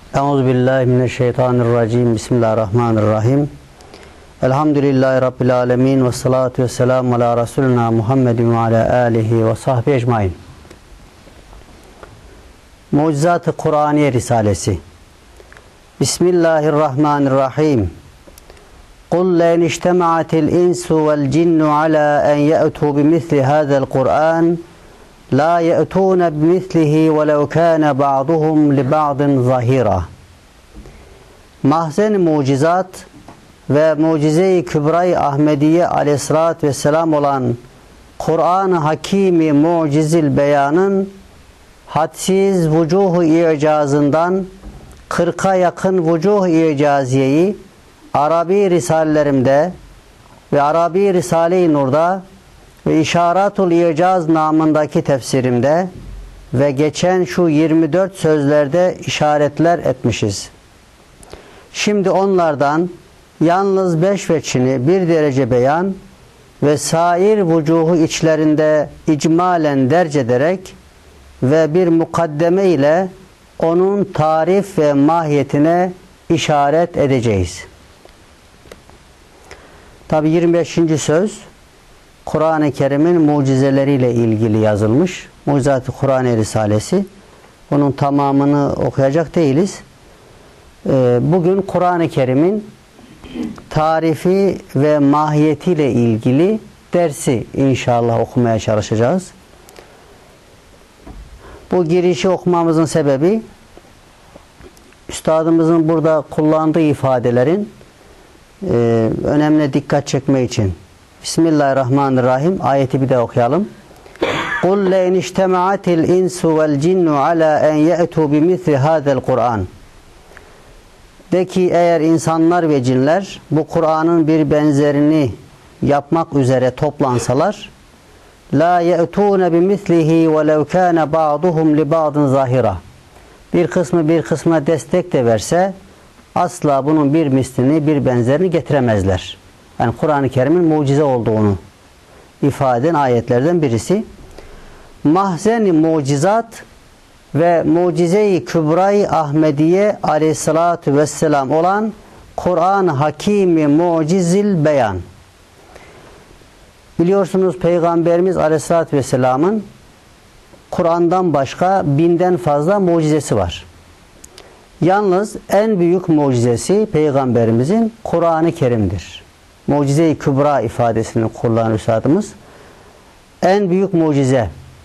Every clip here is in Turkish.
Euzubillahimineşşeytanirracim. Bismillahirrahmanirrahim. Elhamdülillahi Rabbil alemin. Ve salatu ve selamu ala Resulina Muhammedin ve ala alihi ve sahbihi ecmain. Mucizat-ı Kur'aniye Risalesi. Bismillahirrahmanirrahim. Kul le'n iştema'atil insu vel cinnu ala en ye'tu bimithli hâzel Kur'an la ye'tûne bimithlihi ve lev kâne ba'duhum li ba'din zahira. Mahzen-i mucizat ve mucize-i kübra-i Ahmediye aleyhissalatü vesselam olan Kur'an-ı Hakîm-i mucizil beyanın hadsiz vucuh-u icazından 40'a yakın vucuh-u icaziyeyi Arabi Risalelerimde ve Arabi Risale-i Nur'da ve İşaratul İcaz namındaki tefsirimde ve geçen şu 24 sözlerde işaretler etmişiz. Şimdi onlardan yalnız 5 veçhini bir derece beyan ve sair vucuhu içlerinde icmalen derc ederek ve bir mukaddeme ile onun tarif ve mahiyetine işaret edeceğiz. Tabi 25. söz Kur'an-ı Kerim'in mucizeleriyle ilgili yazılmış. Mucizat-ı Kur'aniye Risalesi. Bunun tamamını okuyacak değiliz. Bugün Kur'an-ı Kerim'in tarifi ve mahiyetiyle ilgili dersi inşallah okumaya çalışacağız. Bu girişi okumamızın sebebi üstadımızın burada kullandığı ifadelerin önemli dikkat çekme için. Bismillahirrahmanirrahim. Ayeti bir de okuyalım. Kul le'n iştema'atil insu vel cinnu ala en ye'tu bimithli hâzel Kur'an. De ki eğer insanlar ve cinler bu Kur'an'ın bir benzerini yapmak üzere toplansalar la ye'tûne bimithlihi ve lev kâne ba'duhum li ba'din zahira. Bir kısmı bir kısmına destek de verse asla bunun bir mislini, bir benzerini getiremezler. Yani Kur'an-ı Kerim'in mucize olduğunu ifade eden ayetlerden birisi. Mahzen-i mucizat ve mucize-i kübra-i Ahmediye aleyhissalatu vesselam olan Kur'an-ı Hakîm-i mucizil beyan. Biliyorsunuz Peygamberimiz aleyhissalatu vesselamın Kur'an'dan başka 1000'den fazla mucizesi var. Yalnız en büyük mucizesi Peygamberimizin Kur'an-ı Kerim'dir. Mucize-i kübra ifadesini kullanan üstadımız. En büyük mucize.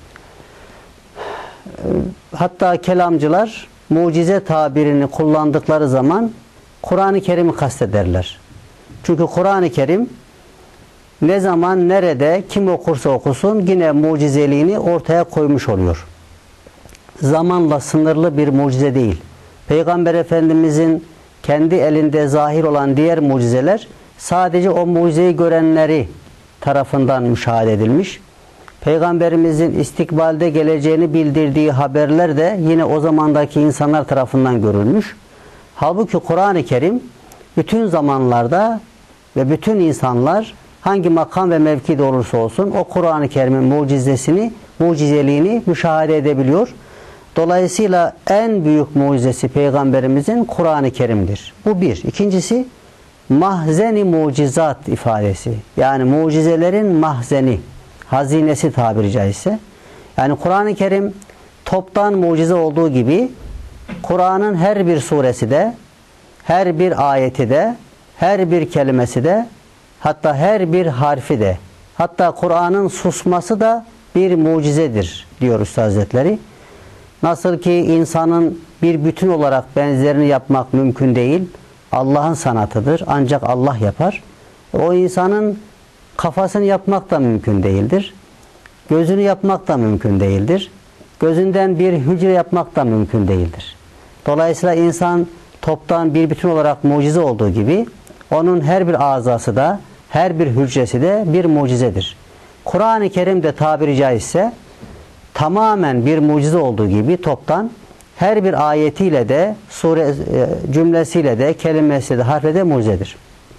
Hatta kelamcılar mucize tabirini kullandıkları zaman Kur'an-ı Kerim'i kastederler. Çünkü Kur'an-ı Kerim ne zaman, nerede, kim okursa okusun yine mucizeliğini ortaya koymuş oluyor. Zamanla sınırlı bir mucize değil. Peygamber Efendimizin kendi elinde zahir olan diğer mucizeler sadece o mucizeyi görenleri tarafından müşahede edilmiş. Peygamberimizin istikbalde geleceğini bildirdiği haberler de yine o zamandaki insanlar tarafından görülmüş. Halbuki Kur'an-ı Kerim bütün zamanlarda ve bütün insanlar hangi makam ve mevkide olursa olsun o Kur'an-ı Kerim'in mucizesini, mucizeliğini müşahede edebiliyor. Dolayısıyla en büyük mucizesi Peygamberimizin Kur'an-ı Kerim'dir. Bu bir. İkincisi mahzen-i mucizat ifadesi. Yani mucizelerin mahzeni, hazinesi tabiri caizse. Yani Kur'an-ı Kerim toptan mucize olduğu gibi Kur'an'ın her bir suresi de, her bir ayeti de, her bir kelimesi de, hatta her bir harfi de, hatta Kur'an'ın susması da bir mucizedir diyor Üstad Hazretleri. Nasıl ki insanın bir bütün olarak benzerini yapmak mümkün değil, Allah'ın sanatıdır. Ancak Allah yapar. O insanın kafasını yapmak da mümkün değildir. Gözünü yapmak da mümkün değildir. Gözünden bir hücre yapmak da mümkün değildir. Dolayısıyla insan toptan bir bütün olarak mucize olduğu gibi onun her bir azası da, her bir hücresi de bir mucizedir. Kur'an-ı Kerim'de tabiri caizse tamamen bir mucize olduğu gibi toptan her bir ayetiyle de, sure cümlesiyle de, kelimesiyle de, harfiyle de mucizedir.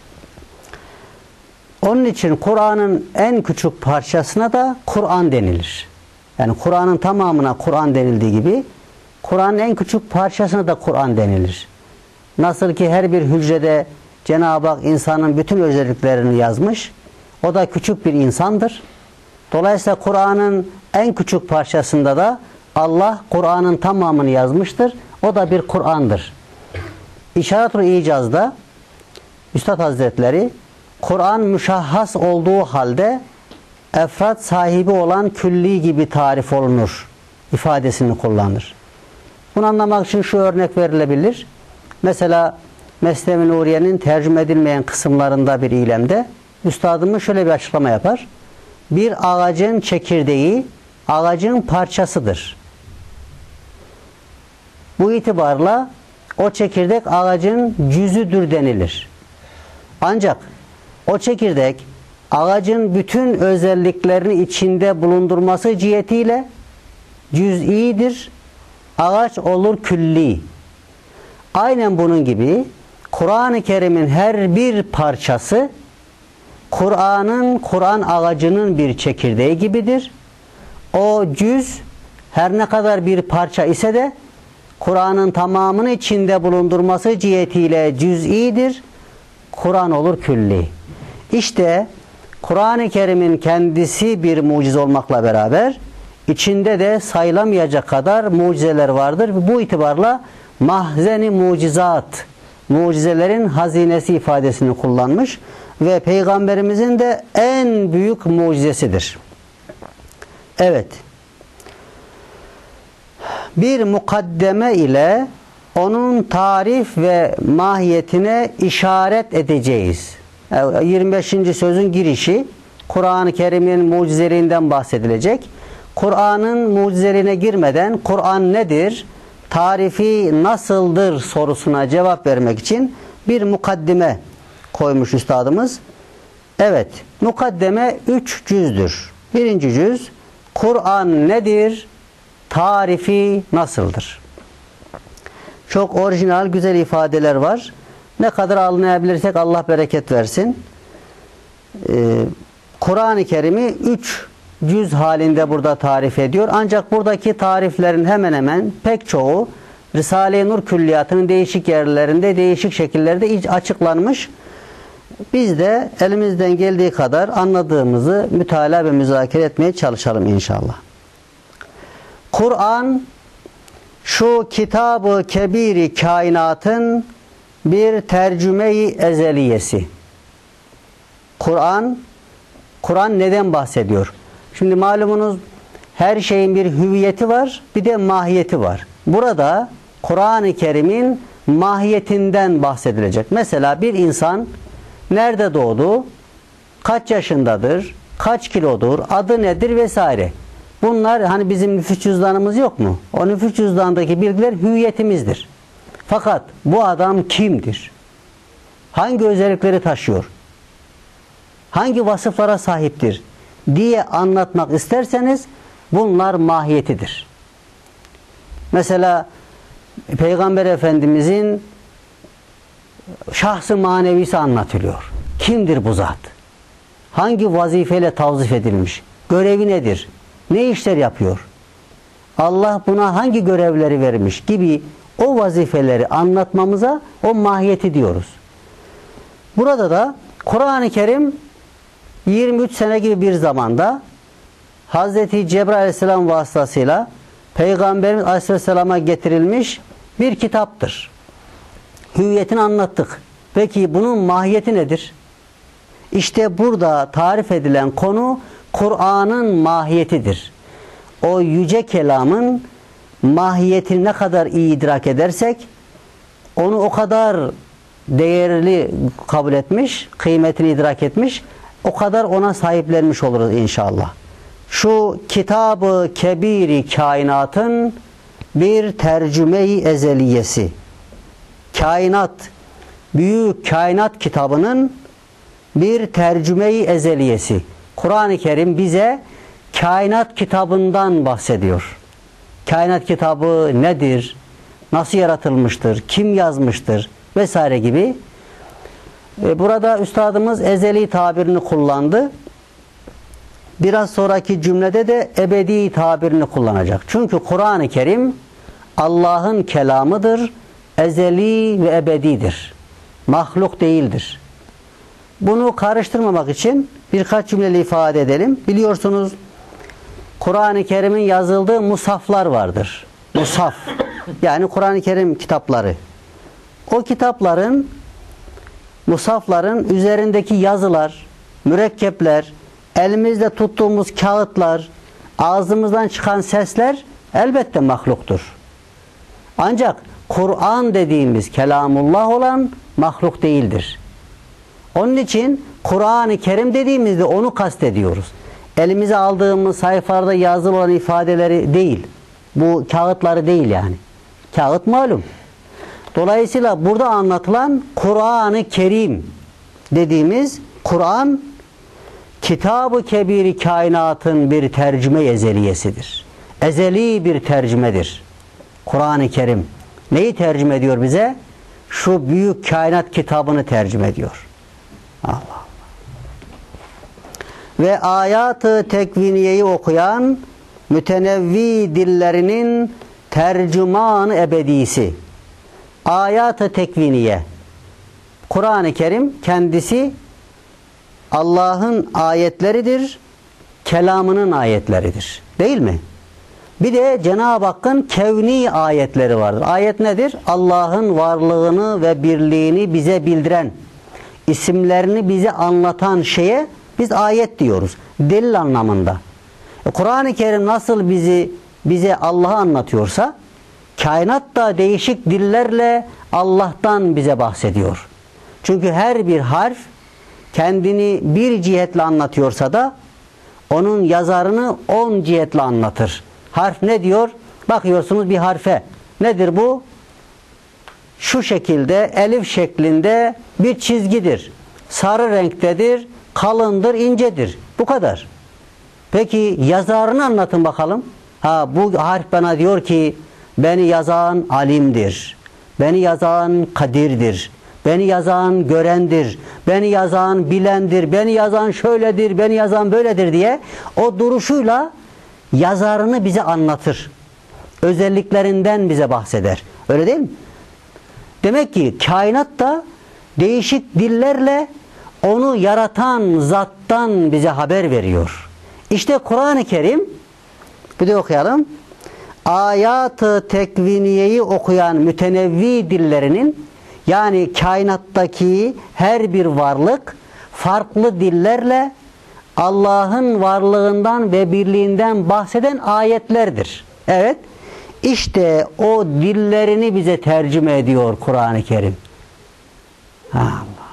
Onun için Kur'an'ın en küçük parçasına da Kur'an denilir. Yani Kur'an'ın tamamına Kur'an denildiği gibi Kur'an'ın en küçük parçasına da Kur'an denilir. Nasıl ki her bir hücrede Cenab-ı Hak insanın bütün özelliklerini yazmış. O da küçük bir insandır. Dolayısıyla Kur'an'ın en küçük parçasında da Allah Kur'an'ın tamamını yazmıştır. O da bir Kur'an'dır. İşaret-ül İcaz'da Üstad Hazretleri Kur'an müşahhas olduğu halde efrat sahibi olan külli gibi tarif olunur ifadesini kullanır. Bunu anlamak için şu örnek verilebilir. Mesela Mesnevi Nuriye'nin tercüme edilmeyen kısımlarında bir ilemde üstadımız şöyle bir açıklama yapar. Bir ağacın çekirdeği ağacın parçasıdır. Bu itibarla o çekirdek ağacın cüzüdür denilir. Ancak o çekirdek ağacın bütün özelliklerini içinde bulundurması cihetiyle cüz'idir. Ağaç olur külli. Aynen bunun gibi Kur'an-ı Kerim'in her bir parçası Kur'an ağacının bir çekirdeği gibidir. O cüz her ne kadar bir parça ise de Kur'an'ın tamamını içinde bulundurması cihetiyle cüz'idir. Kur'an olur külli. İşte Kur'an-ı Kerim'in kendisi bir mucize olmakla beraber içinde de sayılamayacak kadar mucizeler vardır. Bu itibarla mahzen-i mucizat, mucizelerin hazinesi ifadesini kullanmış ve Peygamberimizin de en büyük mucizesidir. Evet. Bir mukaddeme ile onun tarif ve mahiyetine işaret edeceğiz. 25. sözün girişi Kur'an-ı Kerim'in mucizelerinden bahsedilecek. Kur'an'ın mucizelerine girmeden Kur'an nedir, tarifi nasıldır sorusuna cevap vermek için bir mukaddime koymuş üstadımız. Evet, mukaddeme 3 cüzdür. Birinci cüz, Kur'an nedir, tarifi nasıldır? Çok orijinal, güzel ifadeler var. Ne kadar anlayabilirsek Allah bereket versin. Kur'an-ı Kerim'i 3 cüz halinde burada tarif ediyor. Ancak buradaki tariflerin hemen hemen pek çoğu Risale-i Nur külliyatının değişik yerlerinde, değişik şekillerde açıklanmış. Biz de elimizden geldiği kadar anladığımızı mütalaa ve müzakere etmeye çalışalım inşallah. Kur'an şu kitab-ı kebiri kainatın bir tercüme-i ezeliyesi. Kur'an neden bahsediyor? Şimdi malumunuz her şeyin bir hüviyeti var, bir de mahiyeti var. Burada Kur'an-ı Kerim'in mahiyetinden bahsedilecek. Mesela bir insan nerede doğdu, kaç yaşındadır, kaç kilodur, adı nedir vesaire. Bunlar hani bizim nüfus cüzdanımız yok mu? O nüfus cüzdanındaki bilgiler hüviyetimizdir. Fakat bu adam kimdir? Hangi özellikleri taşıyor? Hangi vasıflara sahiptir diye anlatmak isterseniz bunlar mahiyetidir. Mesela Peygamber Efendimizin şahsı manevisi anlatılıyor. Kimdir bu zat? Hangi vazifeyle tavzif edilmiş? Görevi nedir? Ne işler yapıyor? Allah buna hangi görevleri vermiş gibi o vazifeleri anlatmamıza o mahiyeti diyoruz. Burada da Kur'an-ı Kerim 23 sene gibi bir zamanda Hazreti Cebrail Aleyhisselam vasıtasıyla Peygamberimiz Aleyhisselam'a getirilmiş bir kitaptır. Hüviyetini anlattık. Peki bunun mahiyeti nedir? İşte burada tarif edilen konu Kur'an'ın mahiyetidir. O yüce kelamın mahiyetini ne kadar iyi idrak edersek onu o kadar değerli kabul etmiş, kıymetini idrak etmiş, o kadar ona sahiplenmiş oluruz inşallah. Şu kitab-ı kebiri kainatın bir tercüme-i ezeliyesi. Kainat, büyük kainat kitabının bir tercüme-i ezeliyesi. Kur'an-ı Kerim bize kainat kitabından bahsediyor. Kainat kitabı nedir? Nasıl yaratılmıştır? Kim yazmıştır? Vesaire gibi. Burada üstadımız ezeli tabirini kullandı. Biraz sonraki cümlede de ebedi tabirini kullanacak. Çünkü Kur'an-ı Kerim Allah'ın kelamıdır. Ezeli ve ebedidir. Mahluk değildir. Bunu karıştırmamak için birkaç cümleyle ifade edelim. Biliyorsunuz Kur'an-ı Kerim'in yazıldığı musaflar vardır. Musaf. Yani Kur'an-ı Kerim kitapları. O kitapların, musafların üzerindeki yazılar, mürekkepler, elimizde tuttuğumuz kağıtlar, ağzımızdan çıkan sesler elbette mahluktur. Ancak Kur'an dediğimiz kelamullah olan mahluk değildir. Onun için Kur'an-ı Kerim dediğimizde onu kastediyoruz. Elimize aldığımız sayfalarda yazılı olan ifadeleri değil. Bu kağıtları değil yani. Kağıt malum. Dolayısıyla burada anlatılan Kur'an-ı Kerim dediğimiz Kur'an, Kitab-ı Kebir-i kainatın bir tercüme ezeliyesidir. Ezeli bir tercümedir. Kur'an-ı Kerim. Neyi tercüme ediyor bize? Şu büyük kainat kitabını tercüme ediyor. Allah Allah. Ve ayat-ı tekviniyeyi okuyan mütenevvi dillerinin tercüman-ı ebedisi. Ayat-ı tekviniye. Kur'an-ı Kerim kendisi Allah'ın ayetleridir, kelamının ayetleridir. Değil mi? Bir de Cenab-ı Hakk'ın kevni ayetleri vardır. Ayet nedir? Allah'ın varlığını ve birliğini bize bildiren, isimlerini bize anlatan şeye biz ayet diyoruz. Delil anlamında. Kur'an-ı Kerim nasıl bize Allah'ı anlatıyorsa, kainat da değişik dillerle Allah'tan bize bahsediyor. Çünkü her bir harf kendini bir cihetle anlatıyorsa da onun yazarını 10 cihetle anlatır. Harf ne diyor? Bakıyorsunuz bir harfe. Nedir bu? Şu şekilde elif şeklinde bir çizgidir. Sarı renktedir, kalındır, incedir. Bu kadar. Peki yazarını anlatın bakalım. Bu harf bana diyor ki beni yazan alimdir. Beni yazan kadirdir. Beni yazan görendir. Beni yazan bilendir. Beni yazan şöyledir. Beni yazan böyledir diye o duruşuyla yazarını bize anlatır. Özelliklerinden bize bahseder. Öyle değil mi? Demek ki kainat da değişik dillerle onu yaratan zattan bize haber veriyor. İşte Kur'an-ı Kerim, bir de okuyalım. Ayat-ı tekviniyeyi okuyan mütenevvi dillerinin, yani kainattaki her bir varlık farklı dillerle Allah'ın varlığından ve birliğinden bahseden ayetlerdir. Evet. İşte o dillerini bize tercüme ediyor Kur'an-ı Kerim. Allah Allah.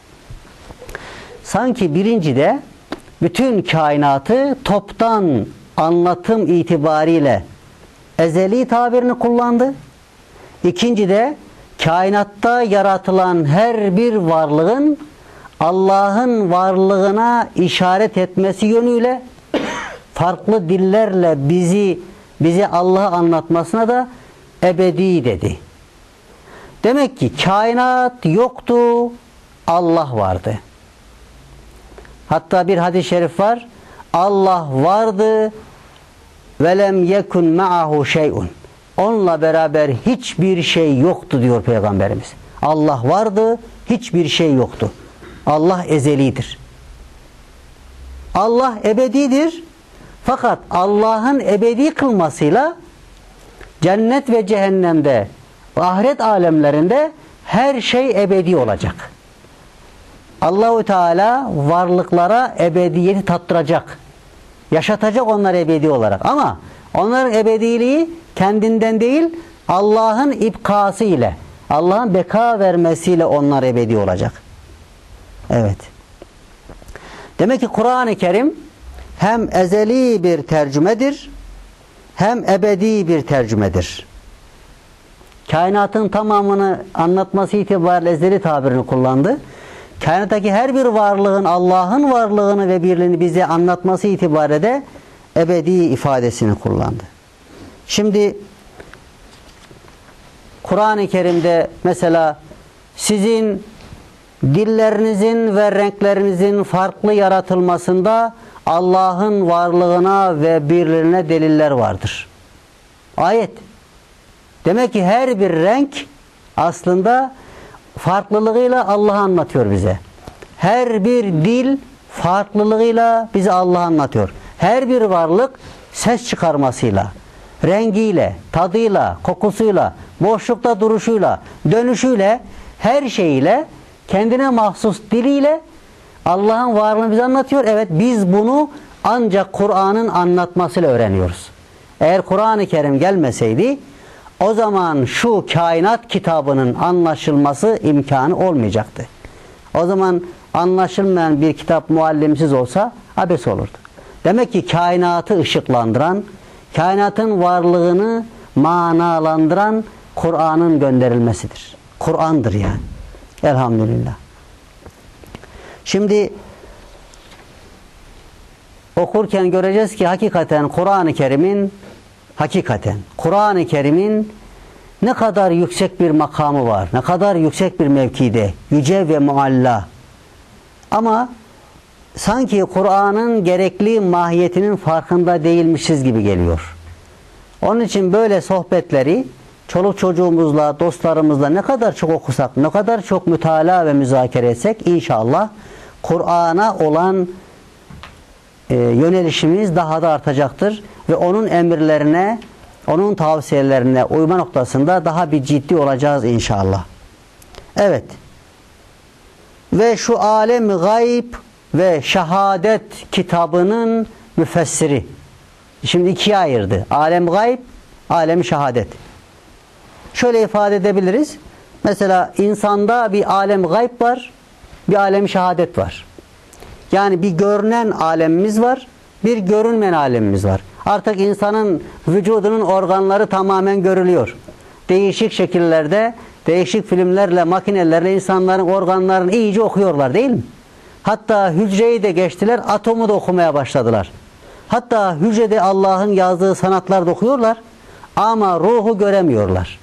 Sanki birincide bütün kainatı toptan anlatım itibariyle ezeli tabirini kullandı. İkincide kainatta yaratılan her bir varlığın Allah'ın varlığına işaret etmesi yönüyle farklı dillerle bize Allah'ı anlatmasına da ebedi dedi. Demek ki kainat yoktu, Allah vardı. Hatta bir hadis-i şerif var. Allah vardı ve lem yekun ma'ahu şey'un. Onunla beraber hiçbir şey yoktu diyor Peygamberimiz. Allah vardı, hiçbir şey yoktu. Allah ezelidir. Allah ebedidir. Fakat Allah'ın ebedi kılmasıyla cennet ve cehennemde ve ahiret alemlerinde her şey ebedi olacak. Allahu Teala varlıklara ebediyeti tattıracak. Yaşatacak onları ebedi olarak. Ama onların ebediliği kendinden değil, Allah'ın ibkası ile, Allah'ın beka vermesiyle onlar ebedi olacak. Evet. Demek ki Kur'an-ı Kerim hem ezeli bir tercümedir, hem ebedi bir tercümedir. Kainatın tamamını anlatması itibariyle ezeli tabirini kullandı. Kainattaki her bir varlığın Allah'ın varlığını ve birliğini bize anlatması itibariyle de ebedi ifadesini kullandı. Şimdi Kur'an-ı Kerim'de mesela sizin dillerinizin ve renklerinizin farklı yaratılmasında Allah'ın varlığına ve birliğine deliller vardır. Ayet. Demek ki her bir renk aslında farklılığıyla Allah'ı anlatıyor bize. Her bir dil farklılığıyla bize Allah'ı anlatıyor. Her bir varlık ses çıkarmasıyla, rengiyle, tadıyla, kokusuyla, boşlukta duruşuyla, dönüşüyle, her şeyiyle, kendine mahsus diliyle Allah'ın varlığını bize anlatıyor. Evet, biz bunu ancak Kur'an'ın anlatmasıyla öğreniyoruz. Eğer Kur'an-ı Kerim gelmeseydi o zaman şu kainat kitabının anlaşılması imkanı olmayacaktı. O zaman anlaşılmayan bir kitap muallimsiz olsa abes olurdu. Demek ki kainatı ışıklandıran, kainatın varlığını manalandıran Kur'an'ın gönderilmesidir. Kur'an'dır yani. Elhamdülillah. Şimdi okurken göreceğiz ki hakikaten Kur'an-ı Kerim'in ne kadar yüksek bir makamı var, ne kadar yüksek bir mevkide, yüce ve mualla. Ama sanki Kur'an'ın gerekli mahiyetinin farkında değilmişiz gibi geliyor. Onun için böyle sohbetleri çoluk çocuğumuzla, dostlarımızla ne kadar çok okusak, ne kadar çok mütalaa ve müzakere etsek inşallah Kur'an'a olan yönelişimiz daha da artacaktır ve onun emirlerine, onun tavsiyelerine uyma noktasında daha bir ciddi olacağız inşallah. Evet. Ve şu alem gayb ve şehadet kitabının müfessiri. Şimdi ikiye ayırdı. Alem gayb, alem şehadet. Şöyle ifade edebiliriz. Mesela insanda bir alem gayb var, bir alem şehadet var. Yani bir görünen alemimiz var, bir görünmeyen alemimiz var. Artık insanın vücudunun organları tamamen görülüyor. Değişik şekillerde, değişik filmlerle, makinelerle insanların organlarını iyice okuyorlar değil mi? Hatta hücreyi de geçtiler, atomu da okumaya başladılar. Hatta hücrede Allah'ın yazdığı sanatlar da okuyorlar ama ruhu göremiyorlar.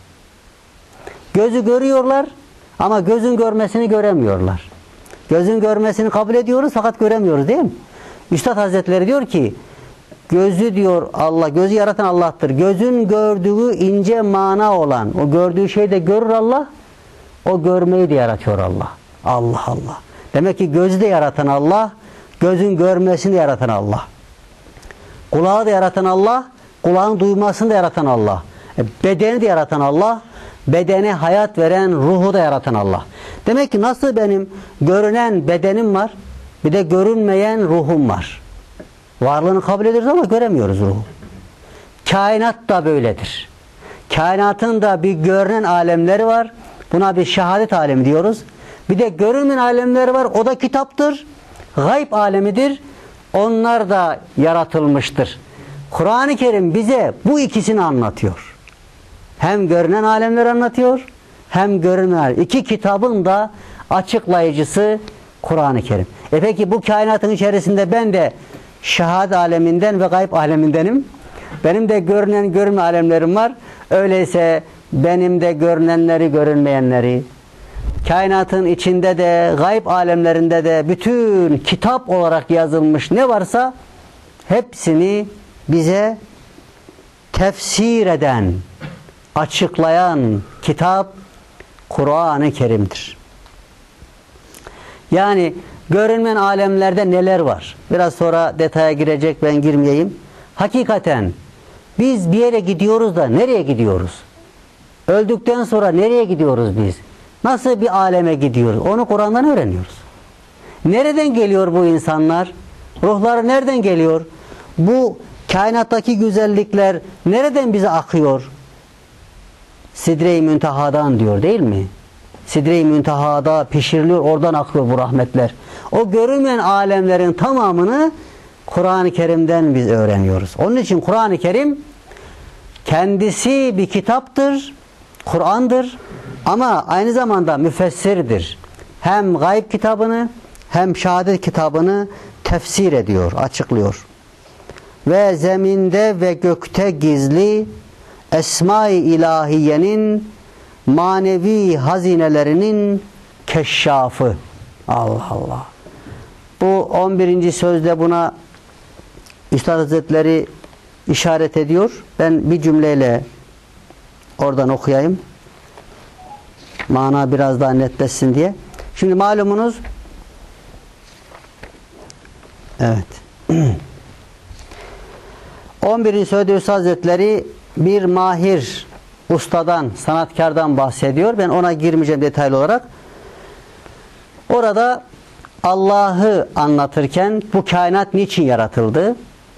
Gözü görüyorlar ama gözün görmesini göremiyorlar. Gözün görmesini kabul ediyoruz fakat göremiyoruz değil mi? Üstad Hazretleri diyor ki gözü diyor Allah, gözü yaratan Allah'tır. Gözün gördüğü ince mana olan, o gördüğü şeyi de görür Allah, o görmeyi de yaratıyor Allah. Allah Allah. Demek ki gözü de yaratan Allah, gözün görmesini de yaratan Allah. Kulağı da yaratan Allah, kulağın duymasını da yaratan Allah. Bedeni de yaratan Allah, bedene hayat veren ruhu da yaratan Allah. Demek ki nasıl benim görünen bedenim var, bir de görünmeyen ruhum var. Varlığını kabul ediyoruz ama göremiyoruz ruhu. Kainat da böyledir. Kainatın da bir görünen alemleri var. Buna bir şehadet alemi diyoruz. Bir de görünmeyen alemleri var. O da kitaptır. Gayb alemidir. Onlar da yaratılmıştır. Kur'an-ı Kerim bize bu ikisini anlatıyor. Hem görünen alemleri anlatıyor, hem görünmeyen. İki kitabın da açıklayıcısı Kur'an-ı Kerim. Peki bu kainatın içerisinde ben de şehadet aleminden ve gayb alemindenim. Benim de görünen görünmeyen alemlerim var. Öyleyse benim de görünenleri, görünmeyenleri, kainatın içinde de, gayb alemlerinde de bütün kitap olarak yazılmış ne varsa hepsini bize tefsir eden, açıklayan kitap Kur'an-ı Kerim'dir. Yani görünmeyen alemlerde neler var? Biraz sonra detaya girecek, ben girmeyeyim. Hakikaten biz bir yere gidiyoruz da nereye gidiyoruz? Öldükten sonra nereye gidiyoruz biz? Nasıl bir aleme gidiyoruz? Onu Kur'an'dan öğreniyoruz. Nereden geliyor bu insanlar? Ruhları nereden geliyor? Bu kainattaki güzellikler nereden bize akıyor? Sidre-i Münteha'dan diyor değil mi? Sidre-i Münteha'da pişiriliyor, oradan akıyor bu rahmetler. O görünmeyen alemlerin tamamını Kur'an-ı Kerim'den biz öğreniyoruz. Onun için Kur'an-ı Kerim kendisi bir kitaptır, Kur'an'dır ama aynı zamanda müfessirdir. Hem gayb kitabını hem şehadet kitabını tefsir ediyor, açıklıyor. Ve zeminde ve gökte gizli Esma-i İlahiye'nin manevi hazinelerinin keşşafı. Allah Allah. Bu 11. sözde buna Üstad Hazretleri işaret ediyor. Ben bir cümleyle oradan okuyayım. Mana biraz daha netleşsin diye. Şimdi malumunuz, evet. 11. Suudi Üstad Hazretleri bir mahir ustadan, sanatkardan bahsediyor. Ben ona girmeyeceğim detaylı olarak. Orada Allah'ı anlatırken bu kainat niçin yaratıldı?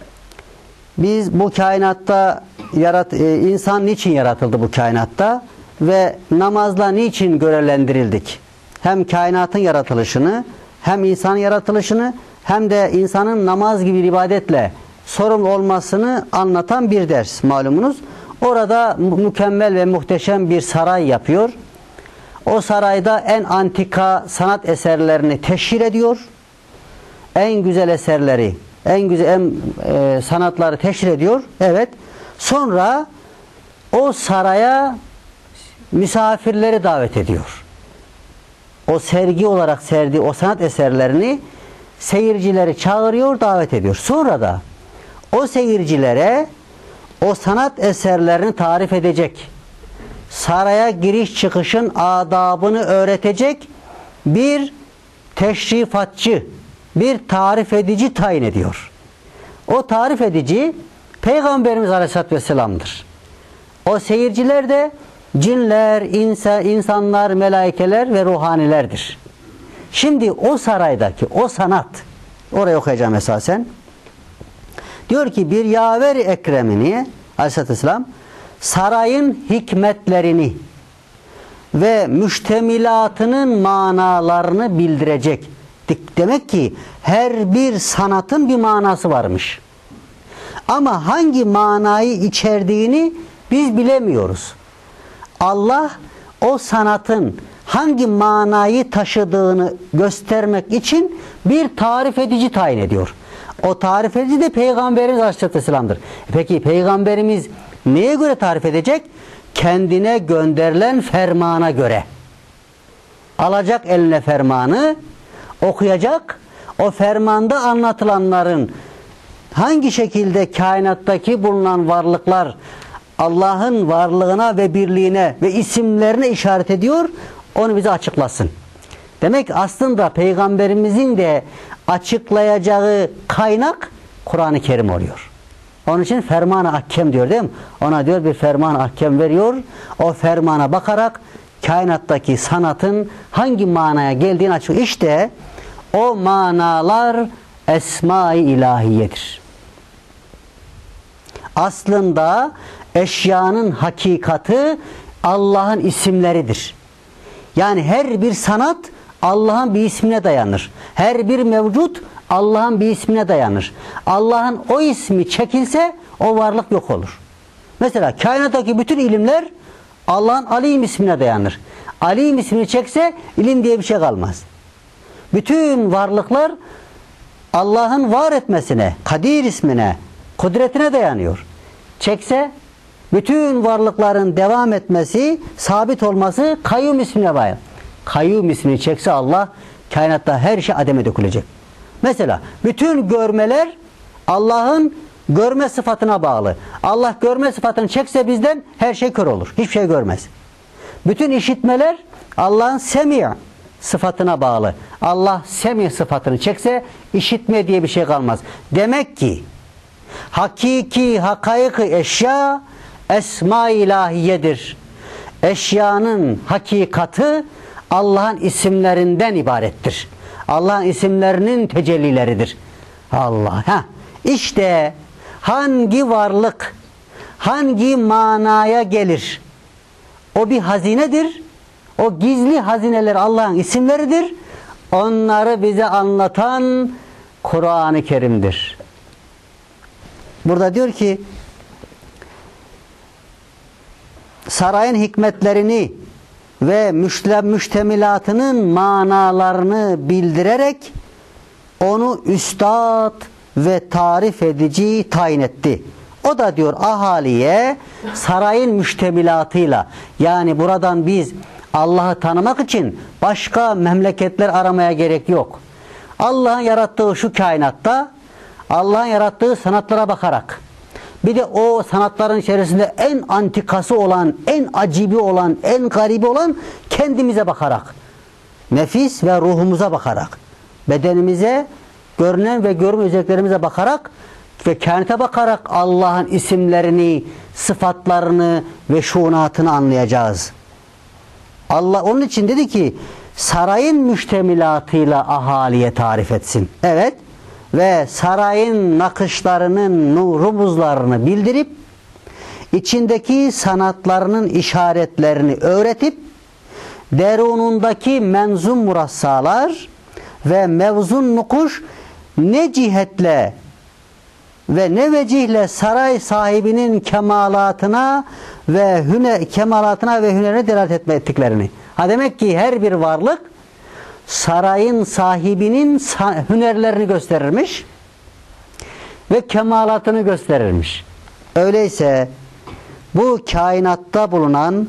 Biz bu kainatta insan niçin yaratıldı bu kainatta ve namazla niçin görevlendirildik? Hem kainatın yaratılışını, hem insanın yaratılışını, hem de insanın namaz gibi bir ibadetle sorumlu olmasını anlatan bir ders malumunuz. Orada mükemmel ve muhteşem bir saray yapıyor. O sarayda en antika sanat eserlerini teşhir ediyor. En güzel eserleri, en güzel sanatları teşhir ediyor. Evet. Sonra o saraya misafirleri davet ediyor. O sergi olarak serdiği o sanat eserlerini seyircileri çağırıyor, davet ediyor. Sonra da o seyircilere o sanat eserlerini tarif edecek, saraya giriş çıkışın adabını öğretecek bir teşrifatçı, bir tarif edici tayin ediyor. O tarif edici Peygamberimiz Aleyhisselatü Vesselam'dır. O seyirciler de cinler, insanlar, melaikeler ve ruhanilerdir. Şimdi o saraydaki o sanat, orayı okuyacağım esasen. Diyor ki bir yaver-i ekremini Aleyhisselatü Vesselam sarayın hikmetlerini ve müştemilatının manalarını bildirecek. Demek ki her bir sanatın bir manası varmış. Ama hangi manayı içerdiğini biz bilemiyoruz. Allah o sanatın hangi manayı taşıdığını göstermek için bir tarif edici tayin ediyor. O tarif edici de Peygamberimiz Aleyhisselatü Vesselam'dır. Peki Peygamberimiz neye göre tarif edecek? Kendine gönderilen fermana göre. Alacak eline fermanı, okuyacak. O fermanda anlatılanların hangi şekilde kainattaki bulunan varlıklar Allah'ın varlığına ve birliğine ve isimlerine işaret ediyor, onu bize açıklasın. Demek aslında Peygamberimizin de açıklayacağı kaynak Kur'an-ı Kerim oluyor. Onun için ferman-ı ahkem diyor değil mi? Ona diyor bir ferman-ı ahkem veriyor. O fermana bakarak kainattaki sanatın hangi manaya geldiğini açıklıyor. İşte o manalar esma-i ilahiyedir. Aslında eşyanın hakikati Allah'ın isimleridir. Yani her bir sanat Allah'ın bir ismine dayanır. Her bir mevcut Allah'ın bir ismine dayanır. Allah'ın o ismi çekilse o varlık yok olur. Mesela kainattaki bütün ilimler Allah'ın Alim ismine dayanır. Alim ismini çekse ilim diye bir şey kalmaz. Bütün varlıklar Allah'ın var etmesine, Kadir ismine, kudretine dayanıyor. Çekse bütün varlıkların devam etmesi, sabit olması Kayyum ismine bağlı. Kayyum ismini çekse Allah, kainatta her şey ademe dökülecek. Mesela bütün görmeler Allah'ın görme sıfatına bağlı. Allah görme sıfatını çekse bizden her şey kör olur. Hiçbir şey görmez. Bütün işitmeler Allah'ın semi' sıfatına bağlı. Allah semi' sıfatını çekse işitme diye bir şey kalmaz. Demek ki hakiki, hakayık eşya esma-i ilahiyedir. Eşyanın hakikati Allah'ın isimlerinden ibarettir. Allah'ın isimlerinin tecellileridir. Allah. İşte hangi varlık hangi manaya gelir? O bir hazinedir. O gizli hazineler Allah'ın isimleridir. Onları bize anlatan Kur'an-ı Kerim'dir. Burada diyor ki sarayın hikmetlerini ve müştemilatının manalarını bildirerek onu üstad ve tarif edici tayin etti. O da diyor ahaliye sarayın müştemilatıyla, yani buradan biz Allah'ı tanımak için başka memleketler aramaya gerek yok. Allah'ın yarattığı şu kainatta Allah'ın yarattığı sanatlara bakarak, Bir de o sanatların içerisinde en antikası olan, en acibi olan, en garibi olan kendimize bakarak, nefis ve ruhumuza bakarak, bedenimize, görünen ve görünmeyen özelliklerimize bakarak ve kainata bakarak Allah'ın isimlerini, sıfatlarını ve şuunatını anlayacağız. Allah onun için dedi ki sarayın müştemilatıyla ahaliye tarif etsin. Evet. Ve sarayın nakışlarının rumuzlarını bildirip içindeki sanatlarının işaretlerini öğretip derunundaki menzum murassalar ve mevzun nukuş ne cihetle ve ne vecihle saray sahibinin kemalatına ve hünerine delalet ettiklerini. Ha demek ki her bir varlık sarayın sahibinin hünerlerini gösterirmiş ve kemalatını gösterirmiş. Öyleyse bu kainatta bulunan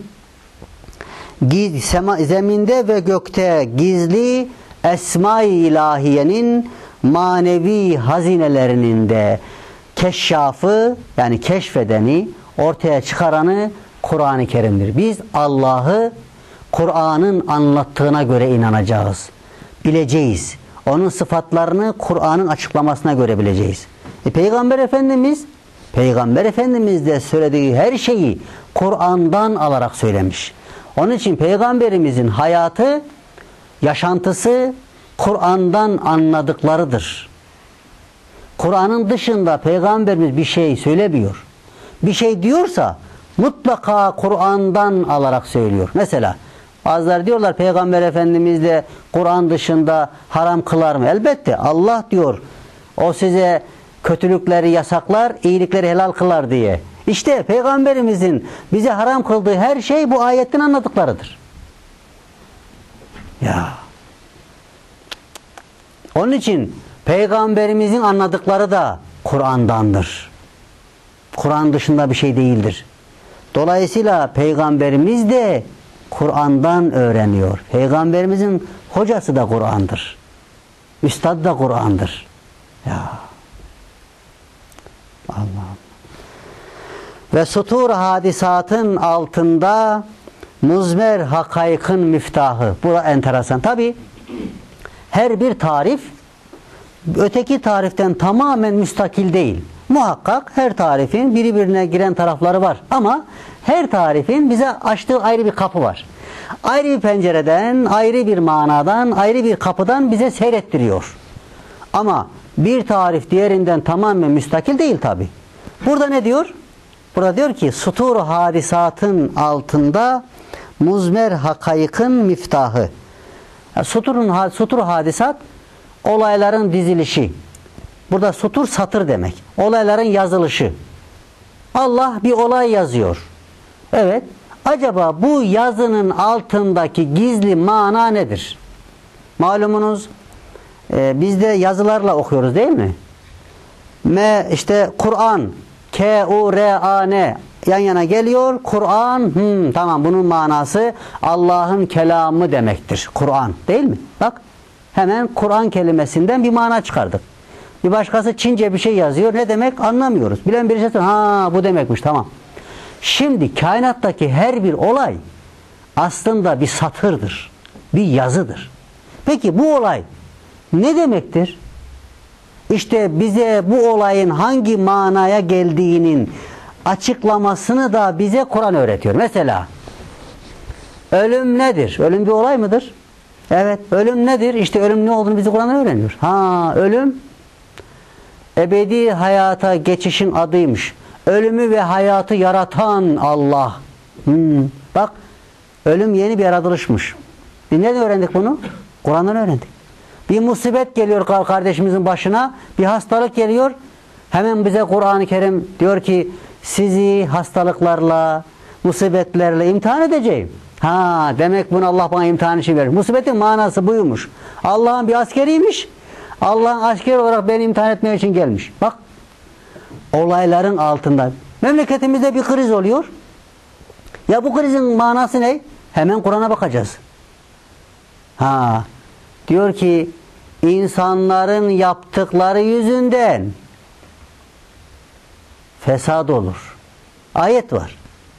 zeminde ve gökte gizli esma-i ilahiyenin manevi hazinelerinin de keşşafı, yani keşfedeni, ortaya çıkaranı Kur'an-ı Kerim'dir. Biz Allah'ı Kur'an'ın anlattığına göre inanacağız. Bileceğiz. Onun sıfatlarını Kur'an'ın açıklamasına göre bileceğiz. Peygamber Efendimiz de söylediği her şeyi Kur'an'dan alarak söylemiş. Onun için Peygamberimizin hayatı, yaşantısı Kur'an'dan anladıklarıdır. Kur'an'ın dışında Peygamberimiz bir şey söylemiyor. Bir şey diyorsa mutlaka Kur'an'dan alarak söylüyor. Mesela bazıları diyorlar Peygamber Efendimiz de Kur'an dışında haram kılar mı? Elbette Allah diyor o size kötülükleri yasaklar, iyilikleri helal kılar diye. İşte Peygamberimizin bize haram kıldığı her şey bu ayetten anladıklarıdır. Ya. Onun için Peygamberimizin anladıkları da Kur'an'dandır. Kur'an dışında bir şey değildir. Dolayısıyla Peygamberimiz de Kur'an'dan öğreniyor. Peygamberimizin hocası da Kur'an'dır. Üstad da Kur'an'dır. Ya. Allah. Ve sutur hadisatın altında muzmer hakaykın miftahı. Bu da enteresan. Tabi her bir tarif öteki tariften tamamen müstakil değil. Muhakkak her tarifin birbirine giren tarafları var. Ama her tarifin bize açtığı ayrı bir kapı var. Ayrı bir pencereden, ayrı bir manadan, ayrı bir kapıdan bize seyrettiriyor. Ama bir tarif diğerinden tamamen müstakil değil tabi. Burada ne diyor? Burada diyor ki sutur hadisatın altında muzmer hakaykın miftahı. Sutur hadisat olayların dizilişi. Burada sutur satır demek. Olayların yazılışı. Allah bir olay yazıyor. Evet. Acaba bu yazının altındaki gizli mana nedir? Malumunuz biz de yazılarla okuyoruz değil mi? İşte Kur'an K-U-R-A-N yan yana geliyor. Kur'an tamam bunun manası Allah'ın kelamı demektir. Kur'an değil mi? Bak hemen Kur'an kelimesinden bir mana çıkardık. Bir başkası Çince bir şey yazıyor. Ne demek? Anlamıyoruz. Bilen birisi bu demekmiş tamam. Şimdi kainattaki her bir olay aslında bir satırdır. Bir yazıdır. Peki bu olay ne demektir? İşte bize bu olayın hangi manaya geldiğinin açıklamasını da bize Kur'an öğretiyor. Mesela ölüm nedir? Ölüm bir olay mıdır? Evet. Ölüm nedir? İşte ölüm ne olduğunu bize Kur'an öğreniyor. Ölüm ebedi hayata geçişin adıymış. Ölümü ve hayatı yaratan Allah. Bak ölüm yeni bir yaratılışmış. Nereden öğrendik bunu? Kur'an'dan öğrendik. Bir musibet geliyor kardeşimizin başına, bir hastalık geliyor. Hemen bize Kur'an-ı Kerim diyor ki sizi hastalıklarla, musibetlerle imtihan edeceğim. Demek bunu Allah bana imtihan için verir. Musibetin manası buymuş. Allah'ın bir askeriymiş. Allah'ın askeri olarak beni imtihan etmeye için gelmiş. Bak olayların altında. Memleketimizde bir kriz oluyor. Ya bu krizin manası ne? Hemen Kur'an'a bakacağız. Diyor ki insanların yaptıkları yüzünden fesad olur. Ayet var.